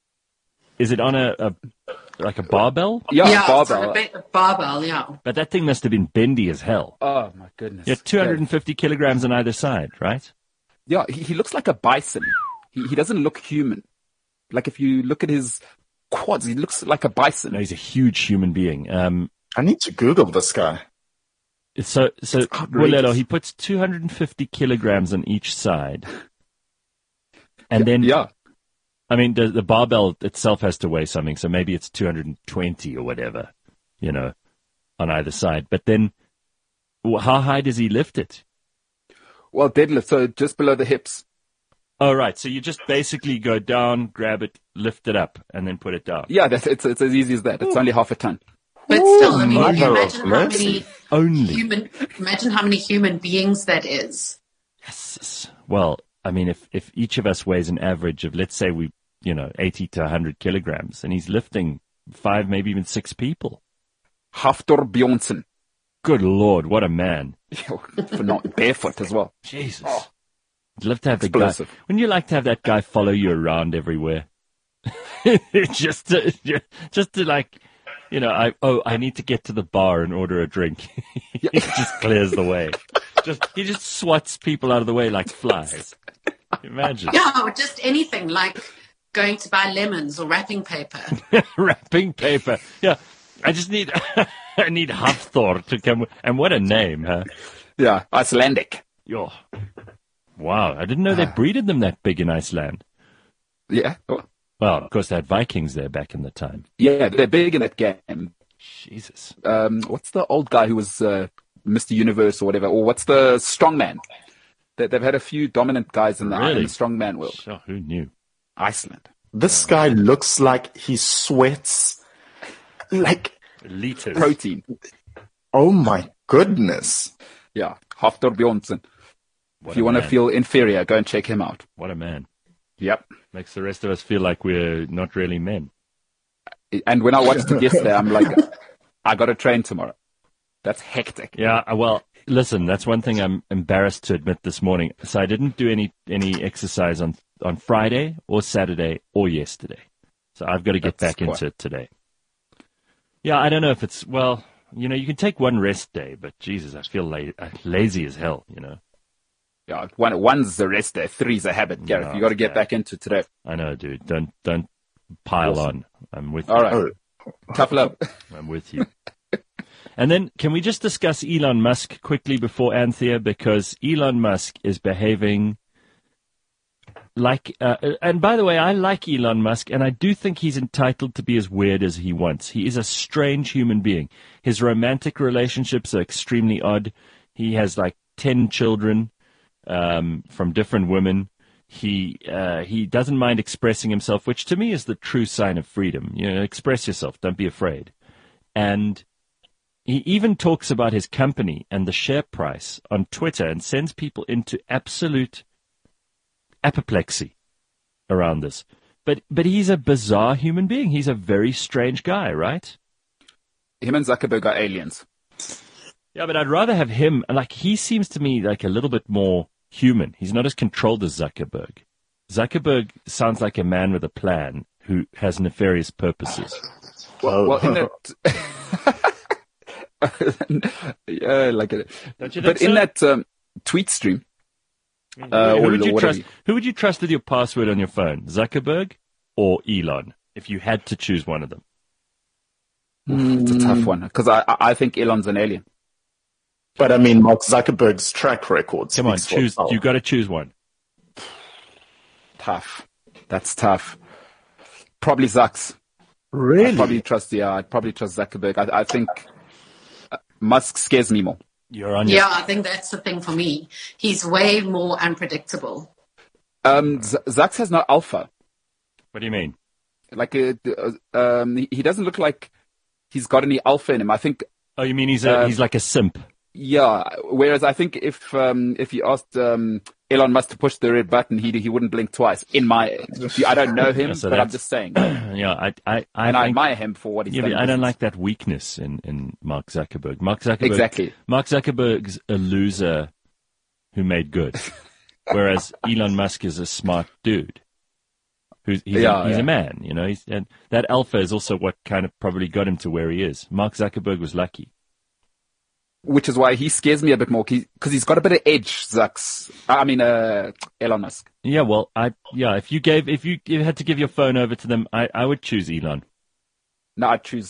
Is it on a barbell? Yeah, it's barbell. a barbell, yeah. But that thing must have been bendy as hell. Oh my goodness. Yeah, 250 kilograms on either side, right? Yeah, he looks like a bison. He doesn't look human. Like if you look at his quads, he looks like a bison. No, he's a huge human being. I need to Google this guy. So outrageous. Bulelo, he puts 250 kilograms on each side. And then, Yeah. I mean, the barbell itself has to weigh something, so maybe it's 220 or whatever, on either side. But then, how high does he lift it? Well, deadlift, so just below the hips. Oh, right. So you just basically go down, grab it, lift it up, and then put it down. Yeah, it's as easy as that. It's only half a ton. But still, I mean, Mother can you of imagine how mercy. many human beings that is. Yes. Well, I mean, if each of us weighs an average of, let's say 80 to 100 kilograms, and he's lifting 5, maybe even 6 people. Hafthor Bjornsson. Good Lord, what a man. For not barefoot as well. Jesus. I'd love to have the guy. Explosive. Wouldn't you like to have that guy follow you around everywhere? just to like, I need to get to the bar and order a drink. He just clears the way. He just swats people out of the way like flies. Imagine. Yeah, or just anything like going to buy lemons or wrapping paper. Wrapping paper. Yeah. I need Hafthor to come. And what a name, huh? Yeah, Icelandic. Yo. Wow. I didn't know they breeded them that big in Iceland. Yeah. Oh, Well, of course, they had Vikings there back in the time. yeah, they're big in that game. Jesus. What's the old guy who was Mr. Universe or whatever? Or what's the strongman? They've had a few dominant guys in the strongman world. Sure, who knew? Iceland. This guy looks like he sweats like liters. Protein. Oh my goodness. Yeah, Hafthor Bjornsson. If you want to feel inferior, go and check him out. What a man. Yep. Makes the rest of us feel like we're not really men. And when I watched it yesterday, I'm like, I got to train tomorrow. That's hectic. Yeah, well, listen, that's one thing I'm embarrassed to admit this morning. So I didn't do any exercise on Friday or Saturday or yesterday. So I've got to get back into it today. Yeah, I don't know if it's, well, you know, you can take one rest day, but Jesus, I feel lazy as hell, you know. Yeah, one's the rest day, three's a habit, Gareth. You got to get back into today. I know, dude. Don't pile on. I'm with you. All right. Tough love. I'm with you. And then can we just discuss Elon Musk quickly before Anthea? Because Elon Musk is behaving like, and by the way, I like Elon Musk, and I do think he's entitled to be as weird as he wants. He is a strange human being. His romantic relationships are extremely odd. He has like 10 children from different women. He doesn't mind expressing himself, which to me is the true sign of freedom. You know, express yourself. Don't be afraid. And he even talks about his company and the share price on Twitter and sends people into absolute apoplexy around this. But he's a bizarre human being. He's a very strange guy, right? Him and Zuckerberg are aliens. Yeah, but I'd rather have him. Like, he seems to me like a little bit more human. He's not as controlled as Zuckerberg. Zuckerberg sounds like a man with a plan who has nefarious purposes. Well, in that... yeah, like it. Don't you think so? In that tweet stream... who would you trust with your password on your phone? Zuckerberg or Elon, if you had to choose one of them? It's a tough one, because I think Elon's an alien. But I mean, Mark Zuckerberg's track record. Come on, choose. You got to choose one. Tough. That's tough. Probably Zucks. Really? I'd probably trust Zuckerberg. I think Musk scares me more. Yeah, I think that's the thing for me. He's way more unpredictable. Zucks has no alpha. What do you mean? Like, he doesn't look like he's got any alpha in him. I think. Oh, you mean he's like a simp? Yeah. Whereas I think if you asked Elon Musk to push the red button, he wouldn't blink twice. I don't know him, but I'm just saying. Yeah, I admire him for what he's done. But I don't like that weakness in Mark Zuckerberg. Exactly. Mark Zuckerberg's a loser who made good, whereas Elon Musk is a smart dude. He's a man, you know. And that alpha is also what kind of probably got him to where he is. Mark Zuckerberg was lucky. Which is why he scares me a bit more, because he's got a bit of edge, Elon Musk. Yeah, well, if you had to give your phone over to them, I would choose Elon. No, I'd choose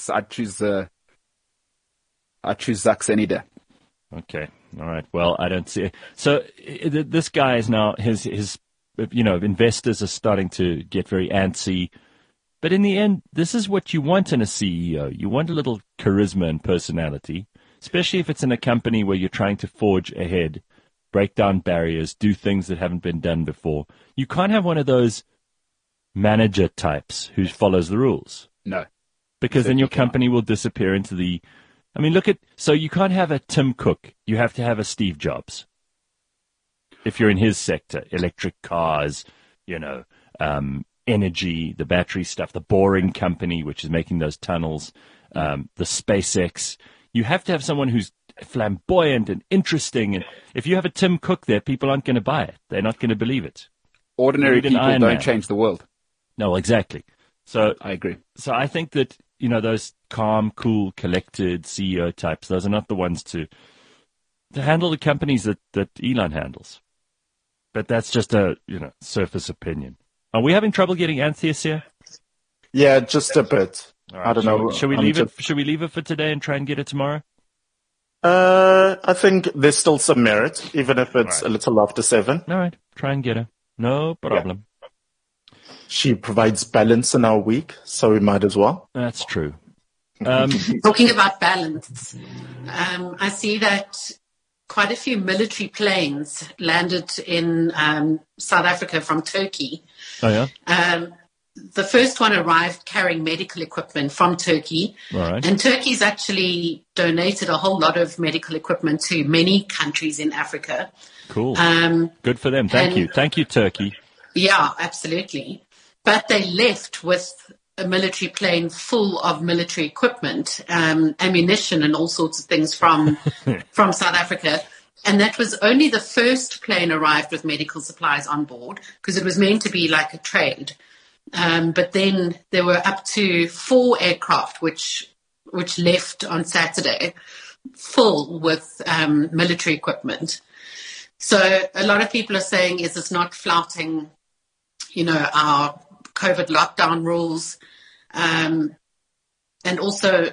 Zucks any day. Okay, all right. Well, I don't see it. So this guy is now his investors are starting to get very antsy. But in the end, this is what you want in a CEO. You want a little charisma and personality. Especially if it's in a company where you're trying to forge ahead, break down barriers, do things that haven't been done before. You can't have one of those manager types who follows the rules. No. Because then your company will disappear into the... I mean, so you can't have a Tim Cook. You have to have a Steve Jobs. If you're in his sector, electric cars, energy, the battery stuff, the Boring Company, which is making those tunnels, the SpaceX... You have to have someone who's flamboyant and interesting. And if you have a Tim Cook there, people aren't going to buy it. They're not going to believe it. Ordinary people don't change the world. No, exactly. So I agree. So I think that, those calm, cool, collected CEO types, those are not the ones to handle the companies that Elon handles. But that's just a, surface opinion. Are we having trouble getting Antheus here? Yeah, just a bit. Right, I don't know. Should we leave it? Should we leave it for today and try and get it tomorrow? I think there's still some merit, even if it's a little after 7. All right, try and get her. No problem. Yeah. She provides balance in our week, so we might as well. That's true. Talking about balance, I see that quite a few military planes landed in South Africa from Turkey. Oh, yeah? The first one arrived carrying medical equipment from Turkey. All right. And Turkey's actually donated a whole lot of medical equipment to many countries in Africa. Cool. Good for them. Thank you. Thank you, Turkey. Yeah, absolutely. But they left with a military plane full of military equipment, ammunition and all sorts of things from South Africa. And that was only the first plane arrived with medical supplies on board, because it was meant to be like a trade. But then there were up to 4 aircraft which left on Saturday full with military equipment. So a lot of people are saying, is this not flouting, our COVID lockdown rules? And also,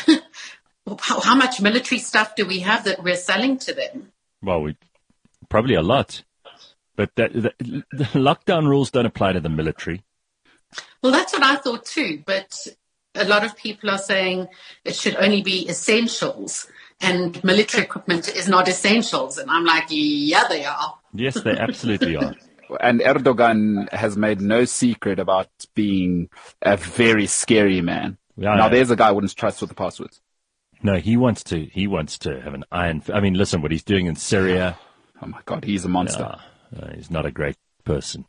how much military stuff do we have that we're selling to them? Well, probably a lot. But the lockdown rules don't apply to the military. Well, that's what I thought too. But a lot of people are saying it should only be essentials, and military equipment is not essentials. And I'm like, yeah, they are. Yes, they absolutely are. And Erdogan has made no secret about being a very scary man. Yeah, now, there's a guy I wouldn't trust with the passwords. No, he wants to have an iron. I mean, listen, what he's doing in Syria. Oh my God, he's a monster. He's not a great person.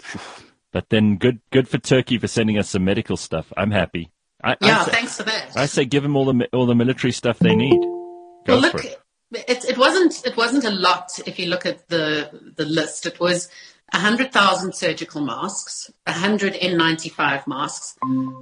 But then good for Turkey for sending us some medical stuff. I'm happy. Thanks for that. I say give them all the military stuff they need. Go for it. It wasn't a lot if you look at the list. It was 100,000 surgical masks, 100 N95 masks,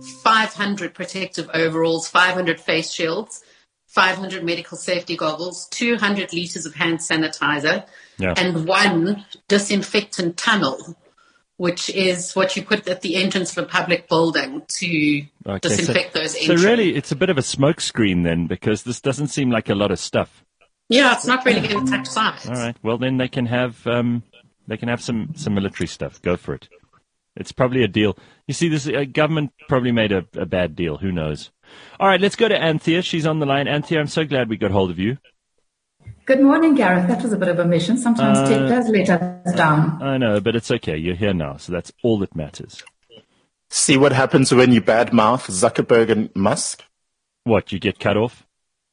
500 protective overalls, 500 face shields, 500 medical safety goggles, 200 liters of hand sanitizer, and 1 disinfectant tunnel, which is what you put at the entrance of a public building to disinfect those entries. So really, it's a bit of a smoke screen then, because this doesn't seem like a lot of stuff. Yeah, it's not really going to touch sides. All right. Well, then they can have some military stuff. Go for it. It's probably a deal. You see, this government probably made a bad deal. Who knows? All right, let's go to Anthea. She's on the line. Anthea, I'm so glad we got hold of you. Good morning, Gareth. That was a bit of a mission. Sometimes tech does let us down. I know, but it's okay. You're here now, so that's all that matters. See what happens when you badmouth Zuckerberg and Musk? What, you get cut off?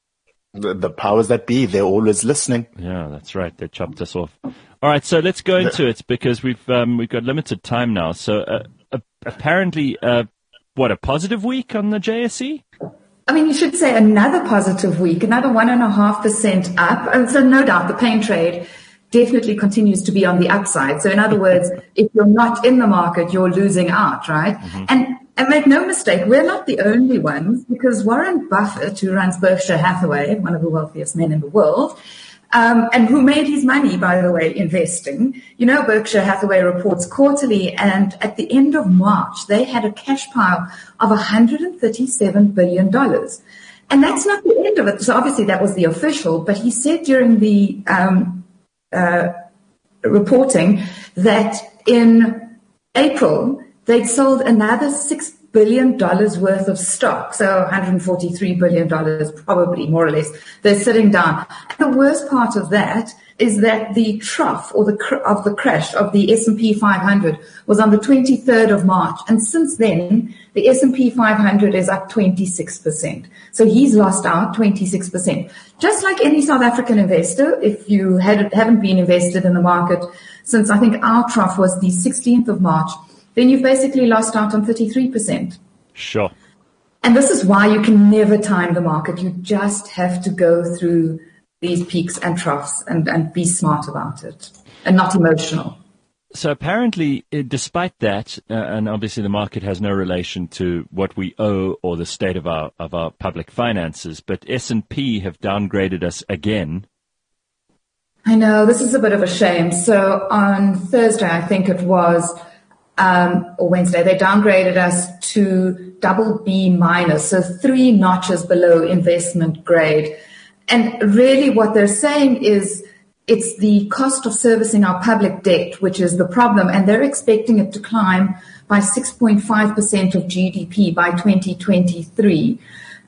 The powers that be, they're always listening. Yeah, that's right. They chopped us off. All right, so let's go into it, because we've got limited time now. So apparently, a positive week on the JSE? I mean, you should say another positive week, another 1.5% up. And so no doubt the pain trade definitely continues to be on the upside. So in other words, if you're not in the market, you're losing out, right? Mm-hmm. And make no mistake, we're not the only ones, because Warren Buffett, who runs Berkshire Hathaway, one of the wealthiest men in the world, and who made his money, by the way, investing. Berkshire Hathaway reports quarterly, and at the end of March, they had a cash pile of $137 billion. And that's not the end of it. So obviously that was the official, but he said during the reporting that in April, they'd sold another $6 billion worth of stock, so $143 billion, probably more or less. They're sitting down. The worst part of that is that the trough of the crash of the S&P 500 was on the 23rd of March, and since then the S&P 500 is up 26%. So he's lost out 26%. Just like any South African investor, if you haven't been invested in the market since I think our trough was the 16th of March, then you've basically lost out on 33%. Sure. And this is why you can never time the market. You just have to go through these peaks and troughs and be smart about it and not emotional. So apparently, despite that, and obviously the market has no relation to what we owe or the state of our public finances, but S&P have downgraded us again. I know, this is a bit of a shame. So on Thursday, I think it was, or Wednesday, they downgraded us to BB-, so 3 notches below investment grade. And really what they're saying is it's the cost of servicing our public debt, which is the problem, and they're expecting it to climb by 6.5% of GDP by 2023.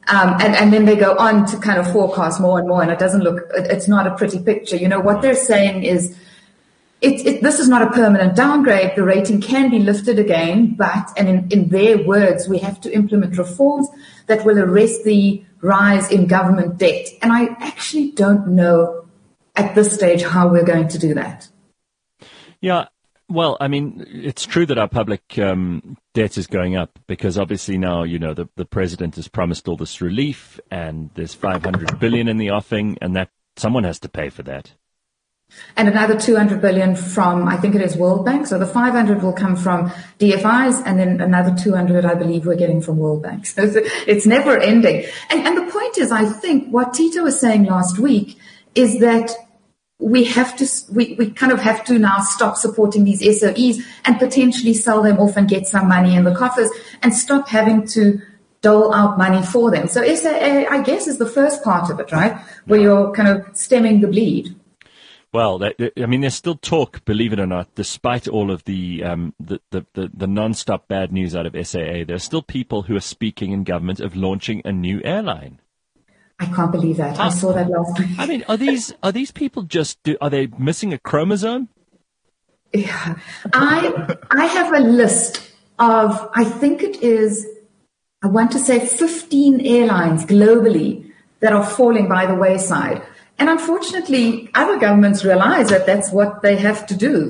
And then they go on to kind of forecast more and more, and it's not a pretty picture. What they're saying is, this is not a permanent downgrade. The rating can be lifted again, and in their words, we have to implement reforms that will arrest the rise in government debt. And I actually don't know at this stage how we're going to do that. Yeah. Well, I mean, it's true that our public debt is going up because obviously now, the president has promised all this relief and there's 500 billion in the offing, and that someone has to pay for that. And another 200 billion from, I think it is World Bank. So the 500 will come from DFIs, and then another 200, I believe, we're getting from World Bank. So it's never ending. And the point is, I think what Tito was saying last week is that we kind of have to now stop supporting these SOEs and potentially sell them off and get some money in the coffers and stop having to dole out money for them. So SAA, I guess, is the first part of it, right? Where you're kind of stemming the bleed. Well, there's still talk, believe it or not, despite all of the non-stop bad news out of SAA. There's still people who are speaking in government of launching a new airline. I can't believe that. I saw that last week. I mean, are these people are they missing a chromosome? Yeah. I have a list of, I think it is, I want to say 15 airlines globally that are falling by the wayside. And unfortunately, other governments realize that that's what they have to do.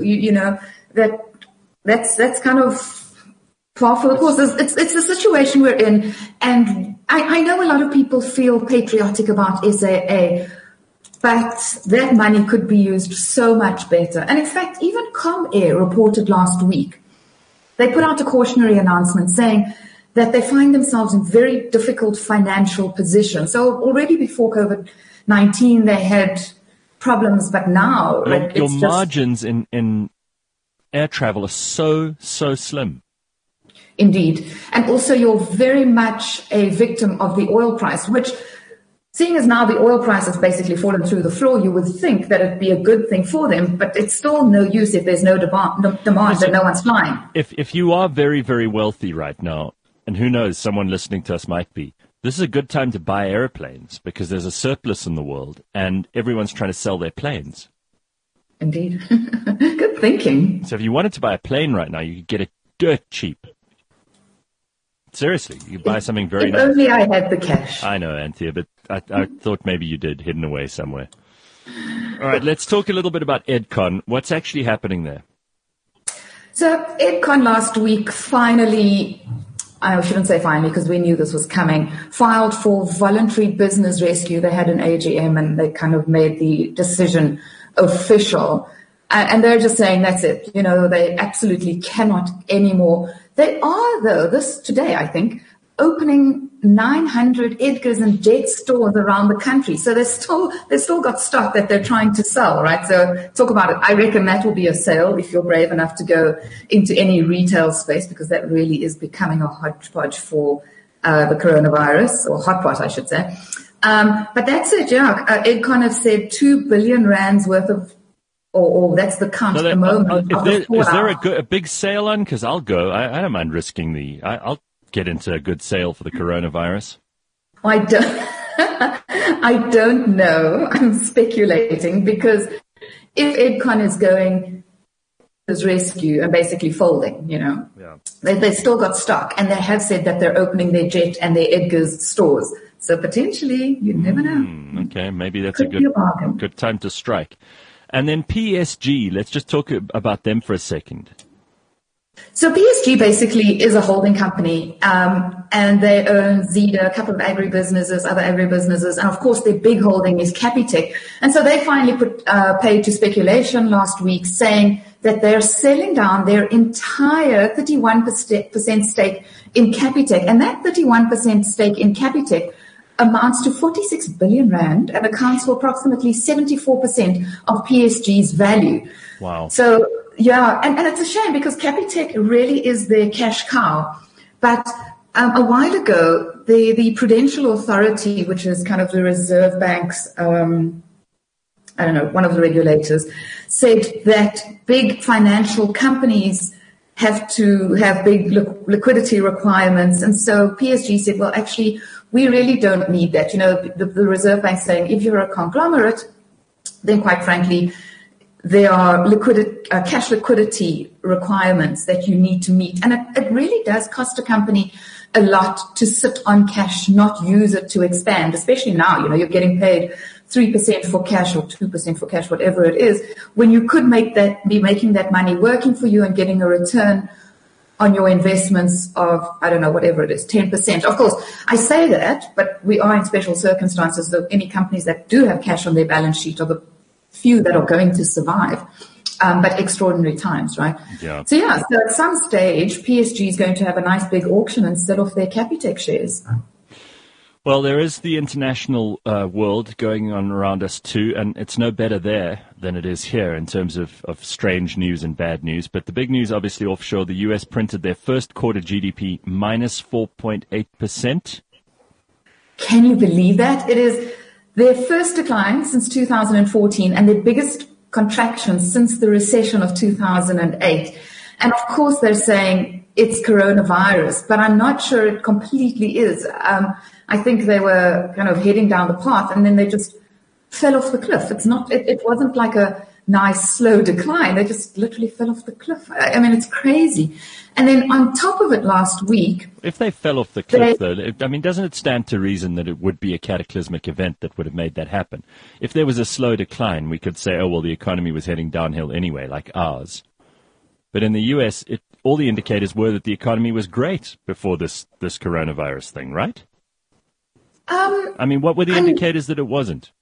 That's kind of par for the course. It's the situation we're in. And I know a lot of people feel patriotic about SAA, but that money could be used so much better. And in fact, even ComAir reported last week, they put out a cautionary announcement saying that they find themselves in very difficult financial position. So already before COVID-19, they had problems, but now your margins in air travel are so slim. Indeed. And also you're very much a victim of the oil price, which, seeing as now the oil price has basically fallen through the floor, you would think that it'd be a good thing for them, but it's still no use if there's no demand and no one's flying. If you are very, very wealthy right now, and who knows, someone listening to us might be, this is a good time to buy airplanes because there's a surplus in the world and everyone's trying to sell their planes. Indeed. Good thinking. So if you wanted to buy a plane right now, you could get it dirt cheap. Seriously, you could buy something very nice. If only I had the cash. I know, Anthea, but I thought maybe you did, hidden away somewhere. All right, let's talk a little bit about EdCon. What's actually happening there? So EdCon last week finally, I shouldn't say finally because we knew this was coming, filed for voluntary business rescue. They had an AGM and they kind of made the decision official. And they're just saying that's it. They absolutely cannot anymore. They are, though, today, I think, opening 900 Edgars and Jet stores around the country. So they've still got stock that they're trying to sell, right? So talk about it. I reckon that will be a sale if you're brave enough to go into any retail space, because that really is becoming a hodgepodge for the coronavirus, or hotpot, I should say. But that's it, yeah. EdCon have said 2 billion rands worth of, or that's the count at the moment. Is there a big sale on? Because I'll go. I don't mind risking I'll get into a good sale for the coronavirus. I don't know. I'm speculating because if EdCon is going as rescue and basically folding, yeah. They've still got stock, and they have said that they're opening their Jet and their Edgars stores. So potentially, you never know. Okay, maybe that's a good time to strike. And then PSG, let's just talk about them for a second. So PSG basically is a holding company, and they own Zeda, a couple of other agribusinesses, and of course their big holding is Capitec. And so they finally put paid to speculation last week, saying that they're selling down their entire 31% stake in Capitec, and that 31% stake in Capitec amounts to 46 billion rand and accounts for approximately 74% of PSG's value. Wow. So, yeah, and it's a shame because Capitec really is their cash cow. But a while ago, the Prudential Authority, which is kind of the Reserve Bank's, one of the regulators, said that big financial companies have to have big liquidity requirements. And so PSG said, well, actually, we really don't need that. The Reserve Bank saying, if you're a conglomerate, then quite frankly, there are cash liquidity requirements that you need to meet. And it really does cost a company a lot to sit on cash, not use it to expand, especially now, you're getting paid 3% for cash or 2% for cash, whatever it is, when you could be making that money working for you and getting a return on your investments of, I don't know, whatever it is, 10%. Of course, I say that, but we are in special circumstances. So any companies that do have cash on their balance sheet are the few that are going to survive. But extraordinary times, right? Yeah. So at some stage, PSG is going to have a nice big auction and sell off their Capitec shares. Well, there is the international world going on around us too, and it's no better there than it is here in terms of strange news and bad news. But the big news, obviously, offshore, the U.S. printed their first quarter GDP minus 4.8%. Can you believe that? It is their first decline since 2014 and their biggest contraction since the recession of 2008. And of course, they're saying it's coronavirus, but I'm not sure it completely is. I think they were kind of heading down the path and then they just fell off the cliff. It wasn't like a nice slow decline. They just literally fell off the cliff. I mean, it's crazy. And then on top of it last week, if they fell off the cliff, though, I mean, doesn't it stand to reason that it would be a cataclysmic event that would have made that happen? If there was a slow decline, we could say, oh, well, the economy was heading downhill anyway, like ours. But in the U.S., all the indicators were that the economy was great before this coronavirus thing, right? I mean, what were the indicators that it wasn't?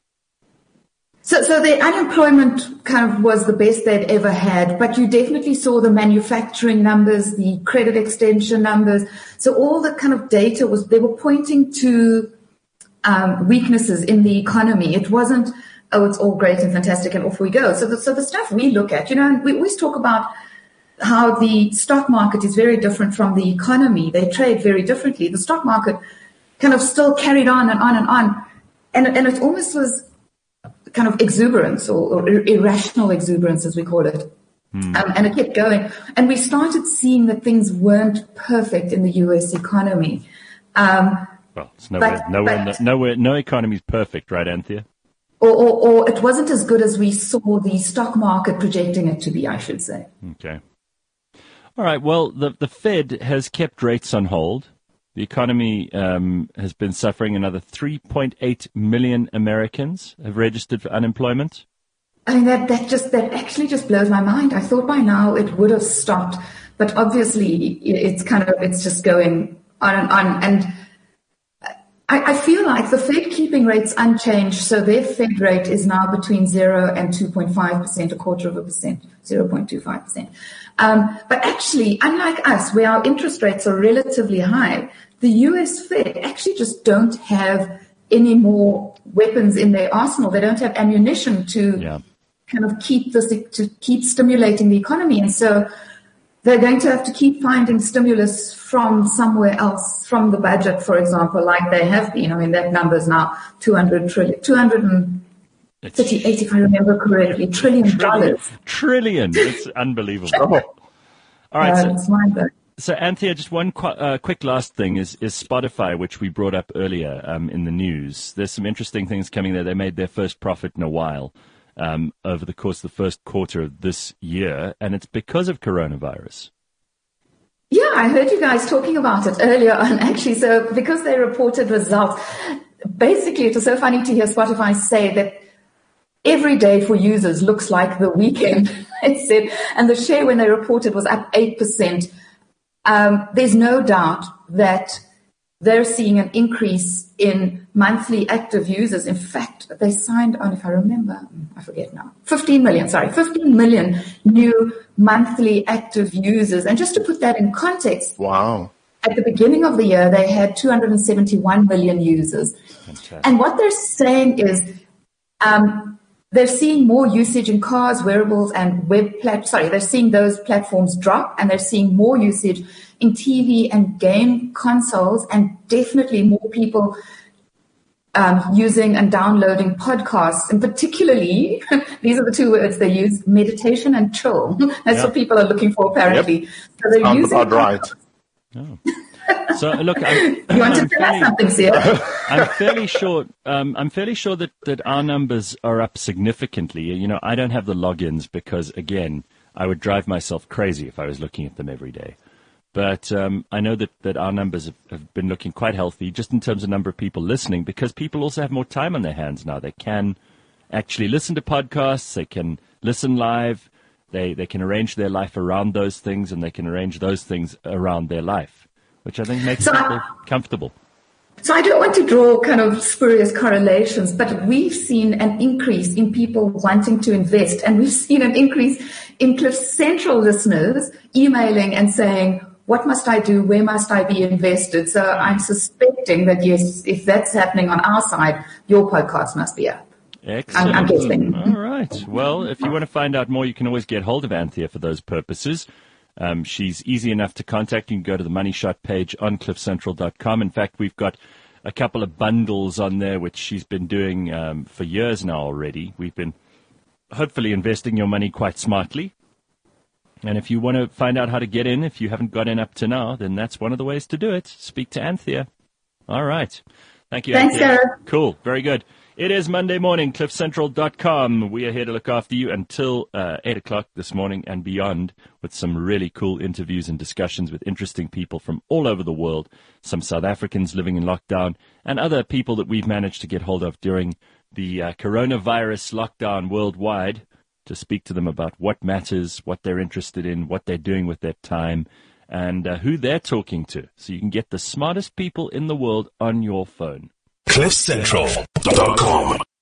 So the unemployment kind of was the best they'd ever had, but you definitely saw the manufacturing numbers, the credit extension numbers. So all the kind of data they were pointing to weaknesses in the economy. It wasn't, oh, it's all great and fantastic and off we go. So the stuff we look at, we always talk about how the stock market is very different from the economy. They trade very differently. The stock market kind of still carried on and on and on. And it almost was kind of exuberance or irrational exuberance, as we call it. And it kept going. And we started seeing that things weren't perfect in the U.S. economy. Well, it's no economy is perfect, right, Anthea? Or it wasn't as good as we saw the stock market projecting it to be, I should say. Okay. All right. Well, the Fed has kept rates on hold. The economy has been suffering. Another 3.8 million Americans have registered for unemployment. I mean, that actually just blows my mind. I thought by now it would have stopped, but obviously it's just going on and on. And I feel like the Fed keeping rates unchanged, so their Fed rate is now between 0 and 2.5%, a quarter of a percent, 0.25%. But actually, unlike us, where our interest rates are relatively high, the US Fed actually just don't have any more weapons in their arsenal. They don't have ammunition to kind of keep stimulating the economy. And so they're going to have to keep finding stimulus from somewhere else, from the budget, for example, like they have been. I mean, that number is now 238, if I remember correctly, $1 trillion. Trillion. It's unbelievable. All right. It's mind-blowing. So, Anthea, just one quick last thing is Spotify, which we brought up earlier in the news. There's some interesting things coming there. They made their first profit in a while over the course of the first quarter of this year, and it's because of coronavirus. Yeah, I heard you guys talking about it earlier on, actually. So because they reported results, basically it was so funny to hear Spotify say that every day for users looks like the weekend, it said, and the share when they reported was up 8%. There's no doubt that they're seeing an increase in monthly active users. In fact, they signed on, if I remember, I forget now, 15 million new monthly active users. And just to put that in context, wow. At the beginning of the year, they had 271 million users. Fantastic. And what they're saying is they're seeing more usage in cars, wearables, and they're seeing those platforms drop, and they're seeing more usage in TV and game consoles, and definitely more people using and downloading podcasts, and particularly, these are the two words they use, meditation and chill. That's what people are looking for, apparently. Yep. So they're Sounds using about right. Oh. So look, You want to tell us something, Sia? I'm fairly sure that our numbers are up significantly. You know, I don't have the logins because, again, I would drive myself crazy if I was looking at them every day. But I know that our numbers have been looking quite healthy just in terms of number of people listening, because people also have more time on their hands now. They can actually listen to podcasts. They can listen live. They can arrange their life around those things, and they can arrange those things around their life, which I think makes people comfortable. So I don't want to draw kind of spurious correlations, but we've seen an increase in people wanting to invest, and we've seen an increase in Cliff Central listeners emailing and saying, what must I do? Where must I be invested? So I'm suspecting that, yes, if that's happening on our side, your podcast must be up. Excellent. I'm guessing. All right. Well, if you want to find out more, you can always get hold of Anthea for those purposes. She's easy enough to contact. You can go to the Money Shot page on cliffcentral.com. In fact, we've got a couple of bundles on there, which she's been doing for years now already. We've been hopefully investing your money quite smartly. And if you want to find out how to get in, if you haven't got in up to now, then that's one of the ways to do it. Speak to Anthea. All right. Thank you, Thanks, Anthea. Sarah. Cool. Very good. It is Monday morning, cliffcentral.com. We are here to look after you until 8 o'clock this morning and beyond, with some really cool interviews and discussions with interesting people from all over the world, some South Africans living in lockdown, and other people that we've managed to get hold of during the coronavirus lockdown worldwide, to speak to them about what matters, what they're interested in, what they're doing with their time, and who they're talking to. So you can get the smartest people in the world on your phone. cliffcentral.com